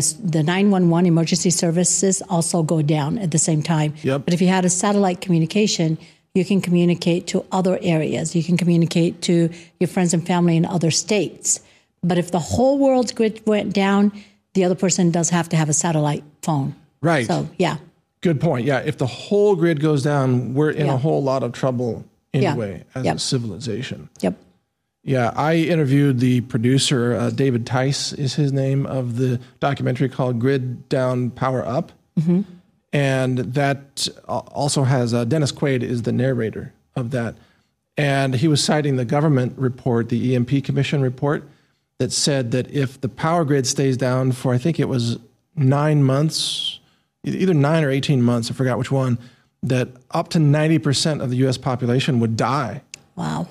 911 emergency services also go down at the same time. Yep. But if you had a satellite communication, you can communicate to other areas. You can communicate to your friends and family in other states. But if the whole world's grid went down, the other person does have to have a satellite phone. Right. So, yeah. Good point. Yeah. If the whole grid goes down, we're in a whole lot of trouble anyway as a civilization. Yep. Yeah. I interviewed the producer, David Tice is his name, of the documentary called Grid Down, Power Up. Mm-hmm. And that also has Dennis Quaid is the narrator of that. And he was citing the government report, the EMP Commission report, that said that if the power grid stays down for, I think it was 9 months, either 9 or 18 months, I forgot which one, that up to 90% of the U.S. population would die. Wow.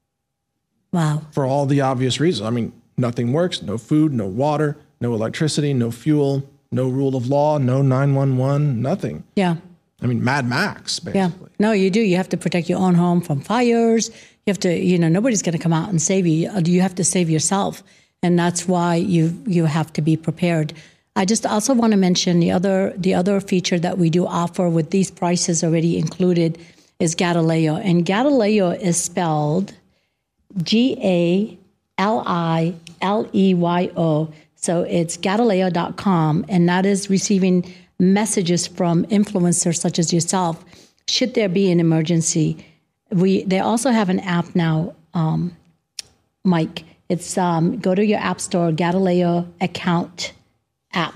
For all the obvious reasons. I mean, nothing works, no food, no water, no electricity, no fuel, no rule of law, no 911, nothing. Yeah. I mean, Mad Max, basically. Yeah. No, you do. You have to protect your own home from fires. You have to, nobody's going to come out and save you. You have to save yourself. And that's why you have to be prepared. I just also want to mention the other feature that we do offer with these prices already included is Galileo. And Galileo is spelled Galileo. So it's Galileo.com, and that is receiving messages from influencers such as yourself, should there be an emergency. They also have an app now, Mike. It's go to your app store, Galileo account app,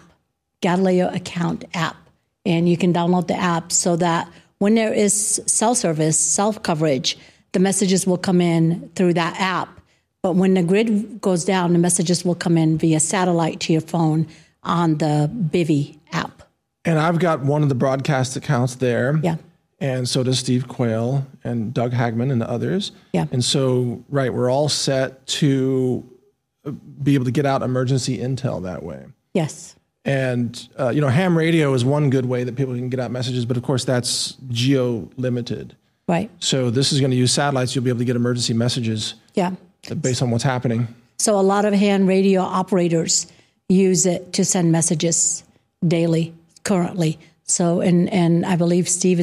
and you can download the app so that when there is cell service, cell coverage, the messages will come in through that app. But when the grid goes down, the messages will come in via satellite to your phone on the Bivy app. And I've got one of the broadcast accounts there. Yeah. And so does Steve Quayle and Doug Hagman and others. Yeah. And so, right, we're all set to be able to get out emergency intel that way. Yes. And, ham radio is one good way that people can get out messages, but of course that's geo-limited. Right. So this is going to use satellites. You'll be able to get emergency messages based on what's happening. So a lot of hand radio operators use it to send messages daily currently. So, and I believe Steve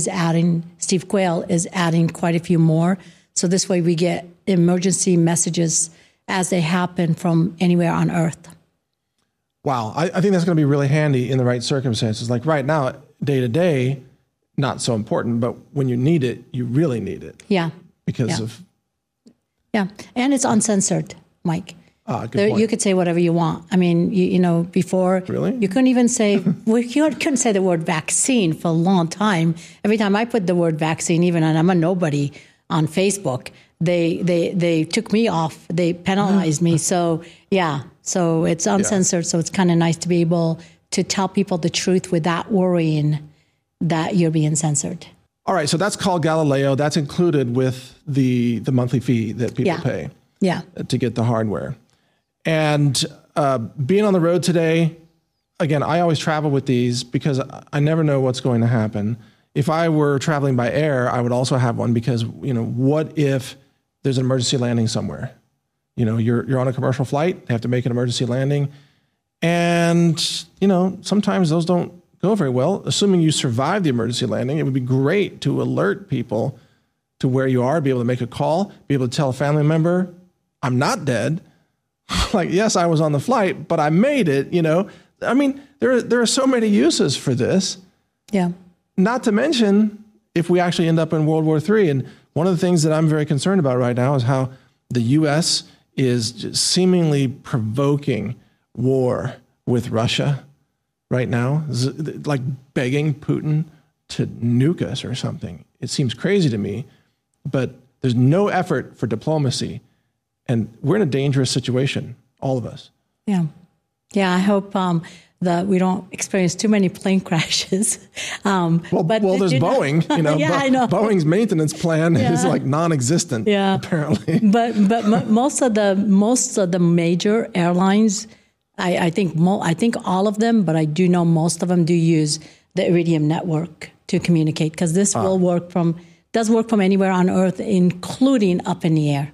Quayle is adding quite a few more. So this way we get emergency messages as they happen from anywhere on Earth. Wow. I think that's going to be really handy in the right circumstances. Like right now, day to day, not so important, but when you need it, you really need it. Yeah. Because of... Yeah. And it's uncensored, Mike. Good point. You could say whatever you want. I mean, before really? You couldn't even say you couldn't say the word vaccine for a long time. Every time I put the word vaccine, even and I'm a nobody on Facebook, they took me off. They penalized me. So so it's uncensored. So it's kind of nice to be able to tell people the truth without worrying that you're being censored. All right, so that's called Galileo. That's included with the monthly fee that people pay to get the hardware. And being on the road today, again, I always travel with these because I never know what's going to happen. If I were traveling by air, I would also have one because, what if there's an emergency landing somewhere? You're on a commercial flight, they have to make an emergency landing. And, sometimes those don't go very well. Assuming you survive the emergency landing, it would be great to alert people to where you are, be able to make a call, be able to tell a family member, I'm not dead. Like, yes, I was on the flight, but I made it, I mean, there are so many uses for this. Yeah. Not to mention if we actually end up in World War III. And one of the things that I'm very concerned about right now is how the U.S. is just seemingly provoking war with Russia right now, like begging Putin to nuke us or something. It seems crazy to me, but there's no effort for diplomacy. And we're in a dangerous situation, all of us. Yeah. Yeah, I hope that we don't experience too many plane crashes. Well, there's Boeing. I know. Boeing's maintenance plan is like non-existent, apparently. But most of the major airlines, I think all of them, but I do know most of them do use the Iridium network to communicate because this does work from anywhere on Earth, including up in the air.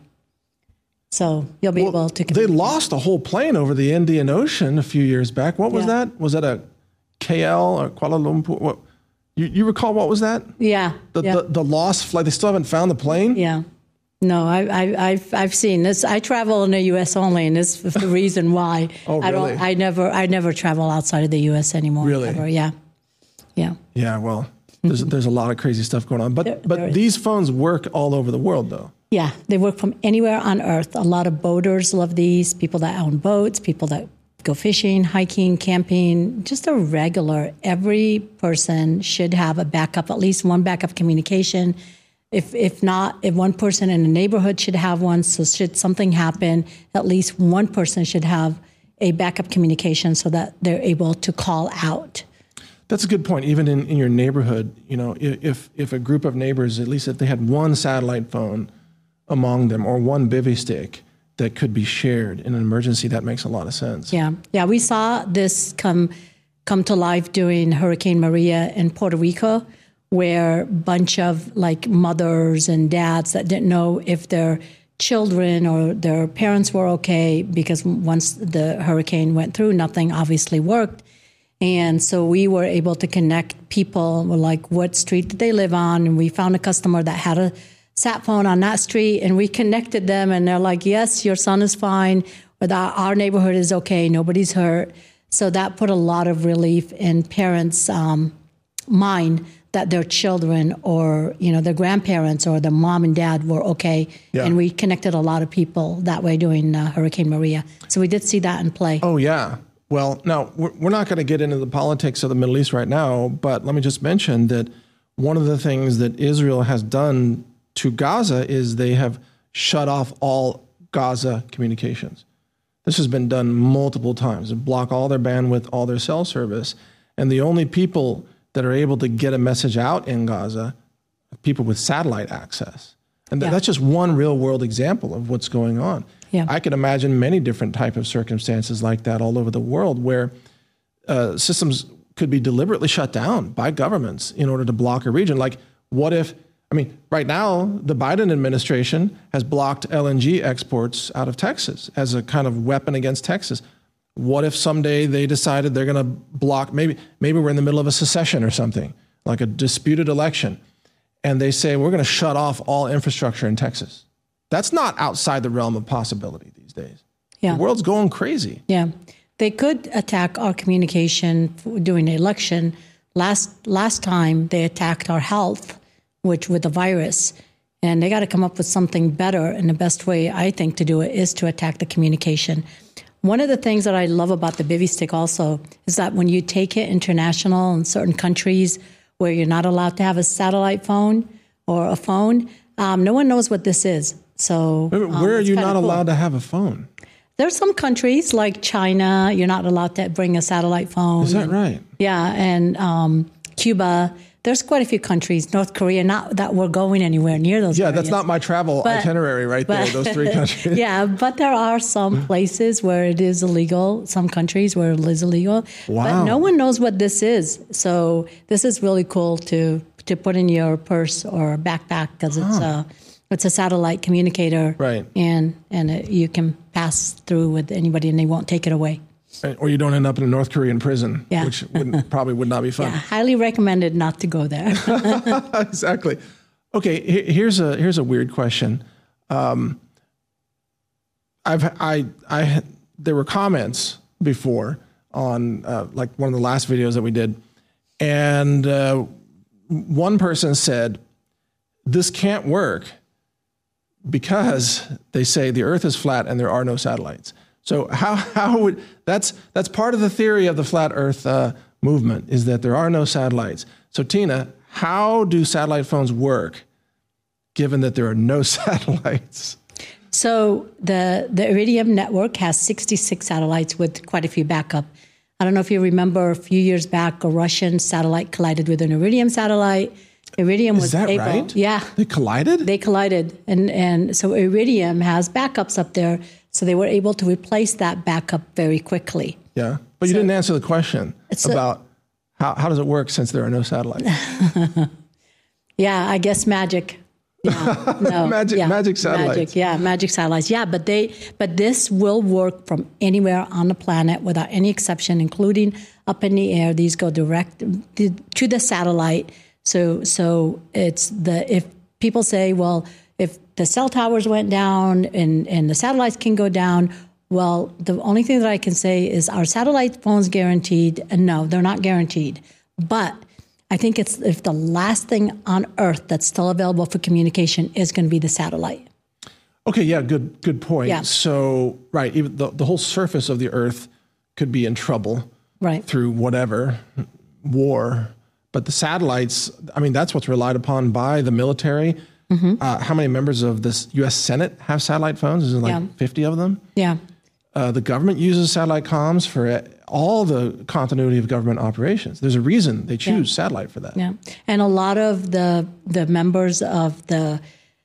So you'll be able to communicate. They lost a whole plane over the Indian Ocean a few years back. What was that? Was that a KL or Kuala Lumpur? What, you recall what was that? Yeah. The lost flight. They still haven't found the plane? Yeah. No, I've seen this. I travel in the U.S. only, and this is the reason why. Oh, really? I never travel outside of the U.S. anymore. Really? Ever. Yeah. Yeah. Yeah. Well, there's a lot of crazy stuff going on, but these phones work all over the world, though. Yeah, they work from anywhere on Earth. A lot of boaters love these. People that own boats, people that go fishing, hiking, camping, just a regular. Every person should have a backup, at least one backup communication. If not, if one person in a neighborhood should have one, so should something happen, at least one person should have a backup communication so that they're able to call out. That's a good point. Even in your neighborhood, if a group of neighbors, at least if they had one satellite phone among them or one bivy stick that could be shared in an emergency, that makes a lot of sense. Yeah. We saw this come to life during Hurricane Maria in Puerto Rico, where a bunch of mothers and dads that didn't know if their children or their parents were okay, because once the hurricane went through, nothing obviously worked. And so we were able to connect people, what street did they live on? And we found a customer that had a sat phone on that street, and we connected them, and they're like, yes, your son is fine, but our neighborhood is okay, nobody's hurt. So that put a lot of relief in parents' mind that their children or, their grandparents or their mom and dad were okay. Yeah. And we connected a lot of people that way during Hurricane Maria. So we did see that in play. Oh, yeah. Well, now, we're not going to get into the politics of the Middle East right now, but let me just mention that one of the things that Israel has done to Gaza is they have shut off all Gaza communications. This has been done multiple times. They block all their bandwidth, all their cell service. And the only people that are able to get a message out in Gaza are people with satellite access. And that's just one real world example of what's going on. Yeah. I can imagine many different type of circumstances like that all over the world where systems could be deliberately shut down by governments in order to block a region. Like what if, right now, the Biden administration has blocked LNG exports out of Texas as a kind of weapon against Texas. What if someday they decided they're going to block, maybe we're in the middle of a secession or something, like a disputed election, and they say, we're going to shut off all infrastructure in Texas. That's not outside the realm of possibility these days. Yeah. The world's going crazy. Yeah. They could attack our communication during the election. Last time they attacked our health, which with the virus, and they got to come up with something better. And the best way I think to do it is to attack the communication. One of the things that I love about the Bivy Stick also is that when you take it international in certain countries where you're not allowed to have a satellite phone or a phone, no one knows what this is. So where are you not allowed to have a phone? There's some countries like China, you're not allowed to bring a satellite phone. Is that right? Yeah, and Cuba. There's quite a few countries, North Korea, not that we're going anywhere near those areas. That's not my travel itinerary right there, those three countries. Yeah, but there are some places where it is illegal, some countries where it is illegal. Wow. But no one knows what this is. So this is really cool to put in your purse or backpack because it's a satellite communicator. Right. And you can pass through with anybody and they won't take it away. Or you don't end up in a North Korean prison, which probably would not be fun. Yeah, highly recommended not to go there. Exactly. Okay, here's a weird question. There were comments before on like one of the last videos that we did, and one person said, "This can't work because they say the Earth is flat and there are no satellites." So how would that's part of the theory of the flat Earth movement is that there are no satellites. So Tina, how do satellite phones work, given that there are no satellites? So the Iridium network has 66 satellites with quite a few backup. I don't know if you remember a few years back, a Russian satellite collided with an Iridium satellite. Iridium was able. Is that right? Yeah. They collided? They collided. And so Iridium has backups up there. So they were able to replace that backup very quickly. Yeah. But you didn't answer the question about how does it work since there are no satellites? Yeah, I guess magic. Yeah, no, magic satellites. Magic satellites. Yeah, but this will work from anywhere on the planet without any exception, including up in the air. These go direct to the satellite. So it's if people say, well, if the cell towers went down and the satellites can go down, well, the only thing that I can say is our satellite phones guaranteed? And no, they're not guaranteed. But I think if the last thing on Earth that's still available for communication is going to be the satellite. Okay, yeah, good point. Yeah. So, right, even the whole surface of the Earth could be in trouble through whatever, war. But the satellites, that's what's relied upon by the military. Mm-hmm. How many members of this U.S. Senate have satellite phones? Is it 50 of them? Yeah. The government uses satellite comms for all the continuity of government operations. There's a reason they choose satellite for that. Yeah, and a lot of the members of the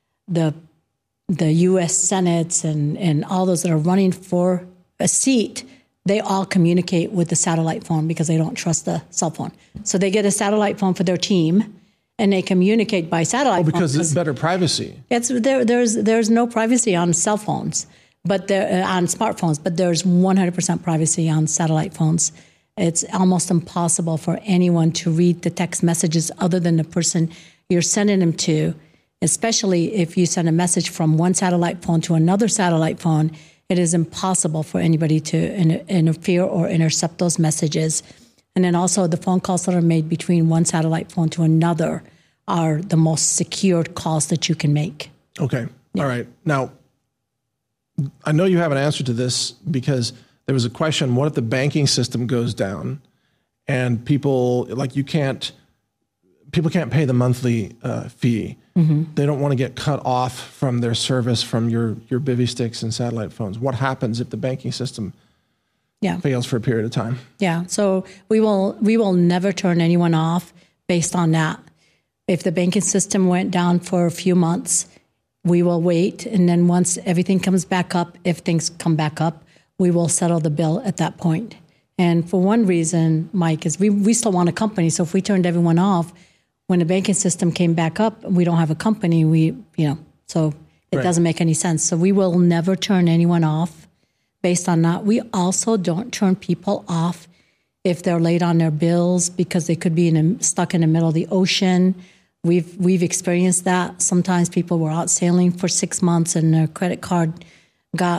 U.S. Senates and all those that are running for a seat, they all communicate with the satellite phone because they don't trust the cell phone. So they get a satellite phone for their team, and they communicate by satellite phone. Because it's better privacy. There's no privacy on cell phones. But on smartphones, but there's 100% privacy on satellite phones. It's almost impossible for anyone to read the text messages other than the person you're sending them to, especially if you send a message from one satellite phone to another satellite phone. It is impossible for anybody to interfere or intercept those messages. And then also the phone calls that are made between one satellite phone to another are the most secured calls that you can make. Okay. Yeah. All right. Now, I know you have an answer to this because there was a question, what if the banking system goes down and people can't pay the monthly fee. Mm-hmm. They don't want to get cut off from their service from your bivy sticks and satellite phones. What happens if the banking system fails for a period of time? Yeah. So we will never turn anyone off based on that. If the banking system went down for a few months, we will wait. And then once everything comes back up, if things come back up, we will settle the bill at that point. And for one reason, Mike, is we still want a company. So if we turned everyone off, when the banking system came back up, we don't have a company. So it doesn't make any sense. So we will never turn anyone off based on that. We also don't turn people off if they're late on their bills because they could be stuck in the middle of the ocean. We've experienced that. Sometimes people were out sailing for 6 months and their credit card got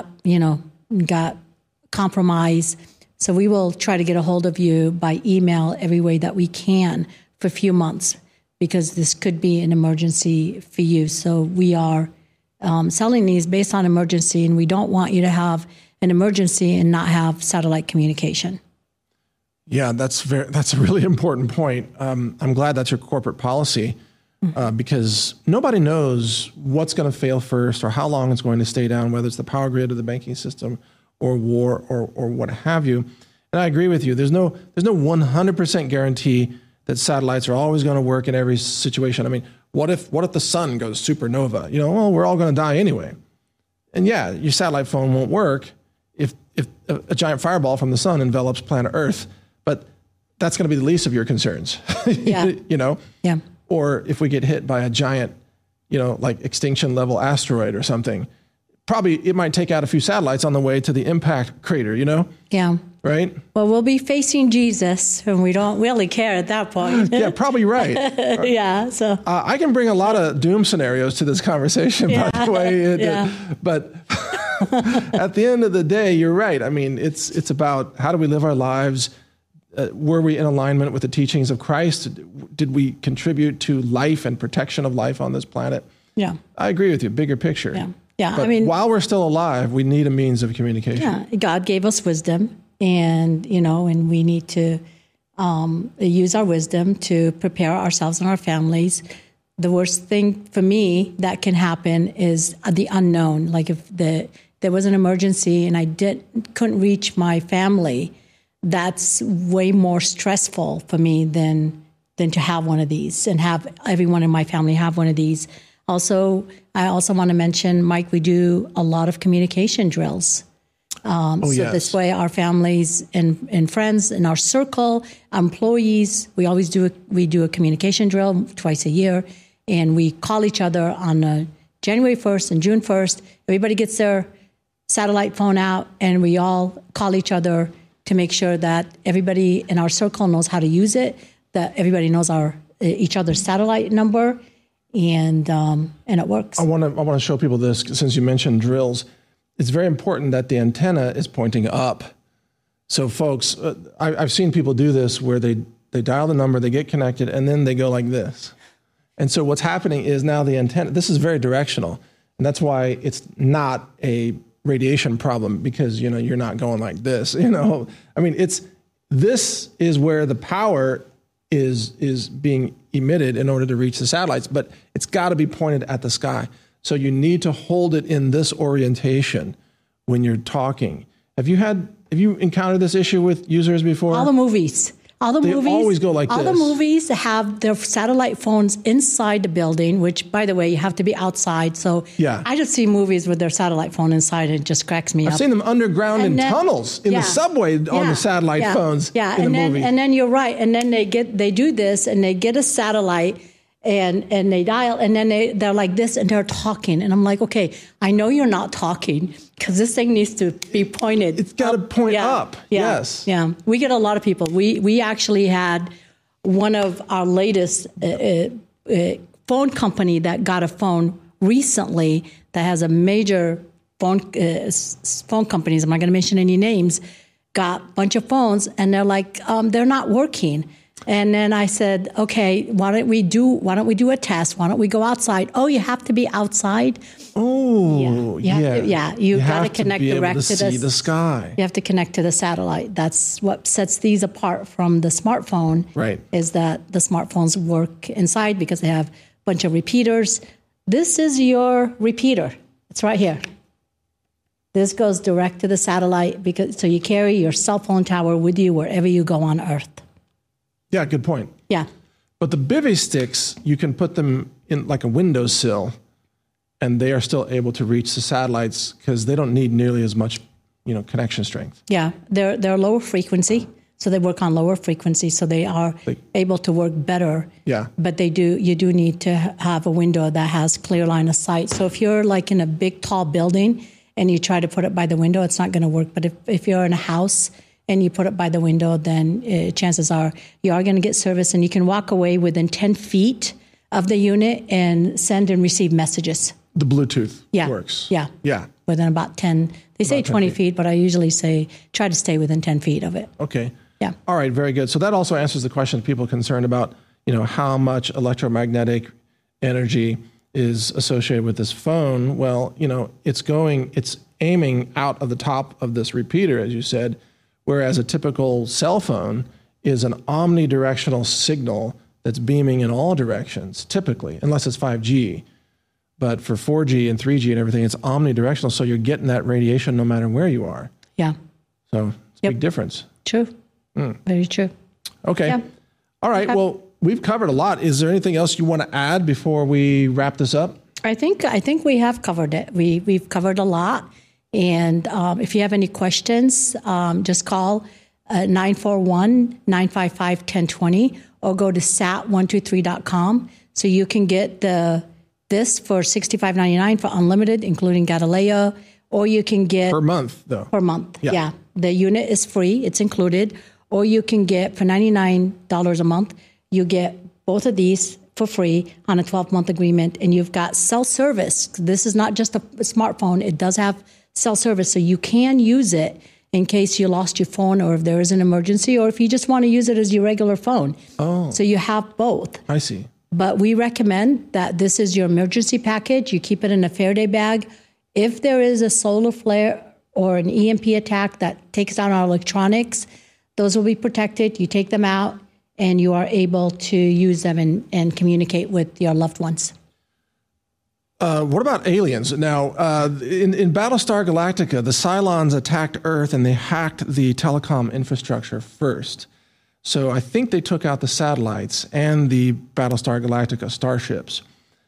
compromised. So we will try to get a hold of you by email every way that we can for a few months because this could be an emergency for you. So we are selling these based on emergency, and we don't want you to have an emergency and not have satellite communication. Yeah, that's a really important point. I'm glad that's your corporate policy because nobody knows what's going to fail first or how long it's going to stay down, whether it's the power grid or the banking system or war or what have you. And I agree with you. There's no 100% guarantee that satellites are always going to work in every situation. I mean, what if the sun goes supernova? We're all going to die anyway. And yeah, your satellite phone won't work if a giant fireball from the sun envelops planet Earth. But that's going to be the least of your concerns. Yeah. Yeah. Or if we get hit by a giant, like extinction level asteroid or something, probably it might take out a few satellites on the way to the impact crater, Yeah. Right? Well, we'll be facing Jesus, and we don't really care at that point. Yeah, probably right. Yeah, so. I can bring a lot of doom scenarios to this conversation, by the way. But at the end of the day, you're right. I mean, it's about how do we live our lives? Were we in alignment with the teachings of Christ? Did we contribute to life and protection of life on this planet? Yeah. I agree with you. Bigger picture. Yeah. Yeah. But while we're still alive, we need a means of communication. Yeah. God gave us wisdom, and we need to use our wisdom to prepare ourselves and our families. The worst thing for me that can happen is the unknown. Like if there was an emergency and I couldn't reach my family, that's way more stressful for me than to have one of these and have everyone in my family have one of these. Also, I also want to mention, Mike, we do a lot of communication drills. This way our families and friends in our circle, employees, we do a communication drill twice a year, and we call each other on January 1st and June 1st. Everybody gets their satellite phone out, and we all call each other to make sure that everybody in our circle knows how to use it, that everybody knows each other's satellite number, and it works. I want to show people this since you mentioned drills. It's very important that the antenna is pointing up. So, folks, I've seen people do this where they dial the number, they get connected, and then they go like this. And so what's happening is now the antenna. This is very directional, and that's why it's not a radiation problem because you're not going like this. I mean, this is where the power is being emitted in order to reach the satellites, but it's got to be pointed at the sky. So you need to hold it in this orientation when you're talking. Have you encountered this issue with users before? All the movies. They always go like this. All the movies have their satellite phones inside the building, which, by the way, you have to be outside. So yeah. I just see movies with their satellite phone inside, and it just cracks me up. I've seen them underground in tunnels, in the subway on the satellite phones in the movies. And then you're right. And then they do this, and they get a satellite, and they dial, and then they're like this, and they're talking. And I'm like, okay, I know you're not talking, because this thing needs to be pointed. It's got to point up. Yes. Yeah. We get a lot of people. We actually had one of our latest phone company that got a phone recently that has a major phone companies, I'm not going to mention any names, got a bunch of phones, and they're like, they're not working. And then I said, okay, why don't we do a test? Why don't we go outside? Oh, you have to be outside. Oh, yeah. You got to connect direct to the sky. You have to connect to the satellite. That's what sets these apart from the smartphone. Right. Is that the smartphones work inside because they have a bunch of repeaters. This is your repeater. It's right here. This goes direct to the satellite so you carry your cell phone tower with you wherever you go on Earth. Yeah, good point. Yeah. But the bivy sticks, you can put them in like a windowsill, and they are still able to reach the satellites because they don't need nearly as much, connection strength. Yeah, they're lower frequency, so they work on lower frequency, so they are able to work better. Yeah. But you do need to have a window that has clear line of sight. So if you're like in a big, tall building and you try to put it by the window, it's not going to work. But if you're in a house and you put it by the window, then chances are you are going to get service, and you can walk away within 10 feet of the unit and send and receive messages. The Bluetooth works. Yeah. Yeah. Within about 10, they say 20 feet, but I usually say try to stay within 10 feet of it. Okay. Yeah. All right, very good. So that also answers the question people are concerned about, how much electromagnetic energy is associated with this phone. Well, it's aiming out of the top of this repeater, as you said, whereas a typical cell phone is an omnidirectional signal that's beaming in all directions, typically, unless it's 5G. But for 4G and 3G and everything, it's omnidirectional, so you're getting that radiation no matter where you are. Yeah. So it's a big difference. True. Very true. Okay. Yeah. All right. Well, we've covered a lot. Is there anything else you want to add before we wrap this up? I think we have covered it. We've covered a lot. And if you have any questions, just call 941-955-1020 or go to sat123.com so you can get this for $65.99 for unlimited, including Galileo, or you can get... Per month, though. Per month, yeah. The unit is free. It's included. Or you can get, for $99 a month, you get both of these for free on a 12-month agreement, and you've got cell service. This is not just a smartphone. It does have cell service, so you can use it in case you lost your phone or if there is an emergency or if you just want to use it as your regular phone. Oh. So you have both. I see. But we recommend that this is your emergency package. You keep it in a Faraday bag. If there is a solar flare or an EMP attack that takes down our electronics, those will be protected. You take them out and you are able to use them and communicate with your loved ones. What about aliens? Now, in Battlestar Galactica, the Cylons attacked Earth and they hacked the telecom infrastructure first. So I think they took out the satellites and the Battlestar Galactica starships.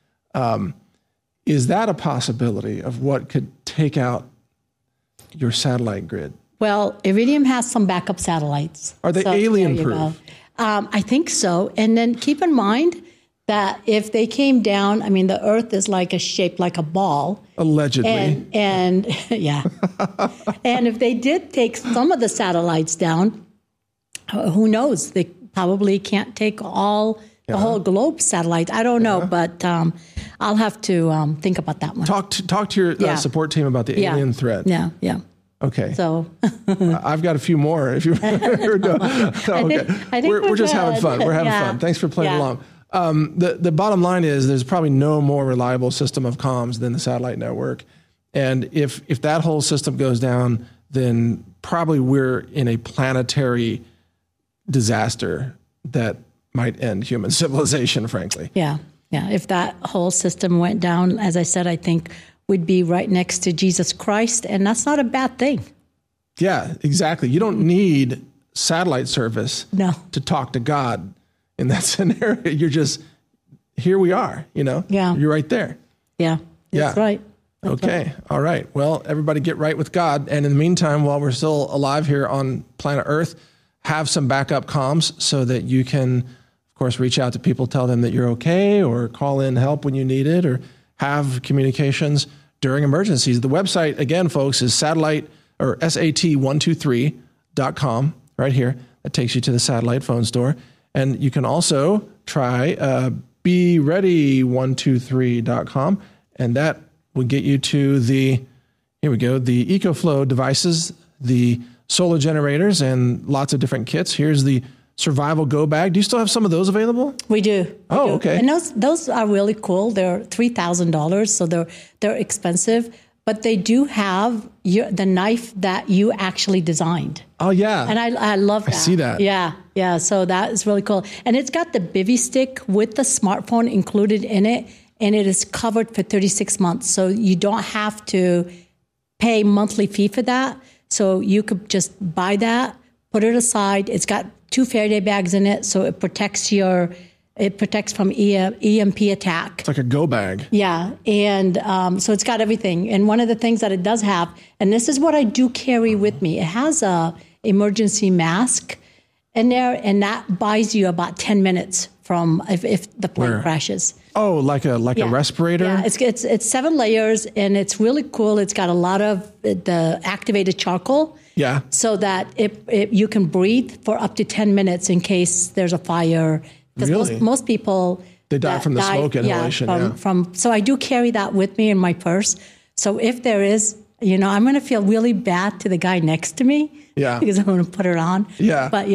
Is that a possibility of what could take out your satellite grid? Well, Iridium has some backup satellites. Are they alien-proof? I think so. And then keep in mind that if they came down, I mean, the Earth is shaped like a ball. Allegedly. And yeah. And if they did take some of the satellites down, who knows? They probably can't take the whole globe satellite. I don't know, but I'll have to think about that one. Talk to your support team about the alien threat. Yeah. Okay. So I've got a few more. If you no. Okay. I think we're just having fun. We're having fun. Thanks for playing along. The bottom line is there's probably no more reliable system of comms than the satellite network. And if that whole system goes down, then probably we're in a planetary disaster that might end human civilization, frankly. Yeah. If that whole system went down, as I said, I think we'd be right next to Jesus Christ, and that's not a bad thing. Yeah, exactly. You don't need satellite service to talk to God in that scenario. You're just, here we are, Yeah. You're right there. Yeah, that's right. Okay. All right. Well, everybody get right with God. And in the meantime, while we're still alive here on planet Earth, have some backup comms so that you can, of course, reach out to people, tell them that you're okay, or call in help when you need it, or have communications during emergencies. The website, again, folks, is SAT123.com right here. That takes you to the satellite phone store. And you can also try BeReady123.com, and that will get you to the EcoFlow devices, the solar generators and lots of different kits. Here's the Survival Go Bag. Do you still have some of those available? We do. Oh, okay. And those are really cool. They're $3,000, so they're expensive, but they do have the knife that you actually designed. Oh, yeah. And I love that. I see that. Yeah. So that is really cool. And it's got the Bivy stick with the smartphone included in it, and it is covered for 36 months. So you don't have to pay monthly fee for that. So you could just buy that, put it aside. It's got 2 Faraday bags in it, so it protects from EMP attack. It's like a go bag. Yeah, and so it's got everything. And one of the things that it does have, and this is what I do carry with me, it has a emergency mask in there, and that buys you about 10 minutes from if the plane crashes. Oh, like a respirator? Yeah, it's 7 layers, and it's really cool. It's got a lot of the activated charcoal. Yeah. So that you can breathe for up to 10 minutes in case there's a fire. Because really? most people... They die from the smoke inhalation. So I do carry that with me in my purse. So if there is, I'm going to feel really bad to the guy next to me. Yeah. Because I'm going to put it on. Yeah. But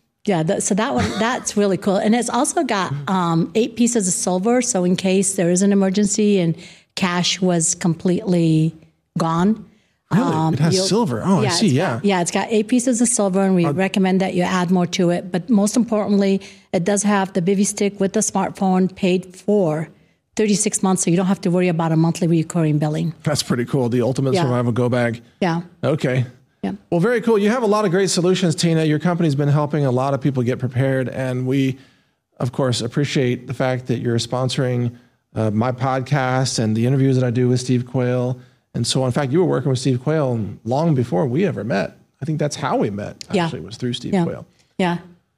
so that one, that's really cool. And it's also got 8 pieces of silver. So in case there is an emergency and cash was completely gone. Really? It has silver. Oh, I see. Yeah. It's got 8 pieces of silver, and we recommend that you add more to it. But most importantly, it does have the Bivy stick with the smartphone paid for 36 months, so you don't have to worry about a monthly recurring billing. That's pretty cool. The ultimate survival go bag. Yeah. Okay. Yeah. Well, very cool. You have a lot of great solutions, Tina. Your company's been helping a lot of people get prepared, and we, of course, appreciate the fact that you're sponsoring my podcast and the interviews that I do with Steve Quayle. And so, in fact, you were working with Steve Quayle long before we ever met. I think that's how we met, actually, was through Steve Quayle. Yeah.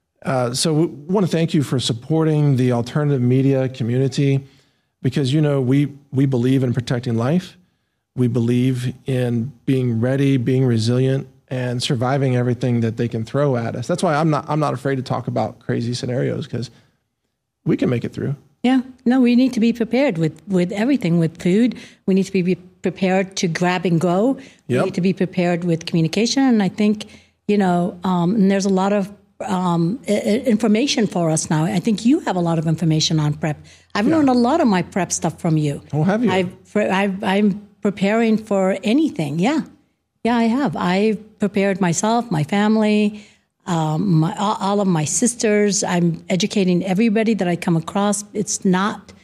So we want to thank you for supporting the alternative media community because, we believe in protecting life. We believe in being ready, being resilient, and surviving everything that they can throw at us. That's why I'm not afraid to talk about crazy scenarios because we can make it through. Yeah. No, we need to be prepared with everything, with food. We need to be prepared to grab and go. We need to be prepared with communication. And I think, and there's a lot of information for us now. I think you have a lot of information on prep. I've learned a lot of my prep stuff from you. Oh, have you? I'm preparing for anything. Yeah, I have. I've prepared myself, my family, all of my sisters. I'm educating everybody that I come across. It's not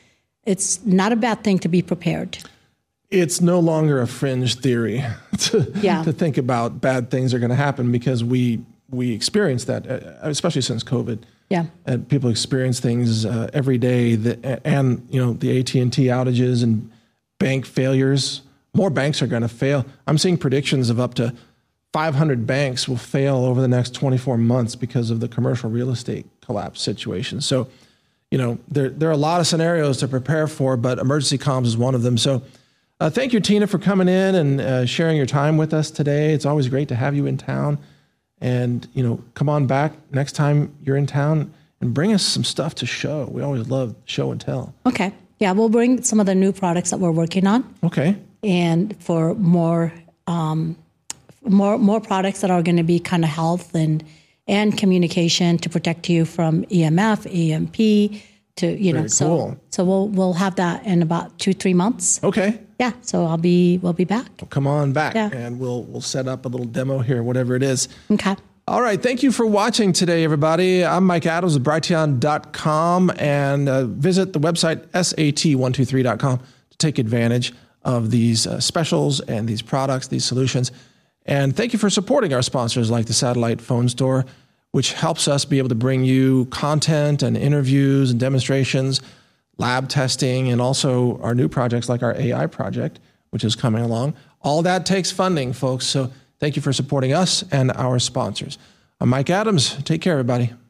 a bad thing to be prepared. It's no longer a fringe theory to think about bad things are going to happen because we experience that, especially since COVID. Yeah, and people experience things every day. And the AT&T outages and bank failures. More banks are going to fail. I'm seeing predictions of up to 500 banks will fail over the next 24 months because of the commercial real estate collapse situation. So, there are a lot of scenarios to prepare for, but emergency comms is one of them. So thank you, Tina, for coming in and sharing your time with us today. It's always great to have you in town. And, come on back next time you're in town and bring us some stuff to show. We always love show and tell. Okay. Yeah, we'll bring some of the new products that we're working on. Okay. And for more products that are going to be kind of health and communication to protect you from EMF, EMP, to Very cool. So we'll have that in about 2-3 months. Okay. Yeah. So we'll be back. Well, come on back, and we'll set up a little demo here, whatever it is. Okay. All right. Thank you for watching today, everybody. I'm Mike Adams with Brighteon.com, and visit the website sat123.com to take advantage of these specials and these products, these solutions. And thank you for supporting our sponsors like the Satellite Phone Store, which helps us be able to bring you content and interviews and demonstrations, lab testing, and also our new projects like our AI project, which is coming along. All that takes funding, folks. So thank you for supporting us and our sponsors. I'm Mike Adams. Take care, everybody.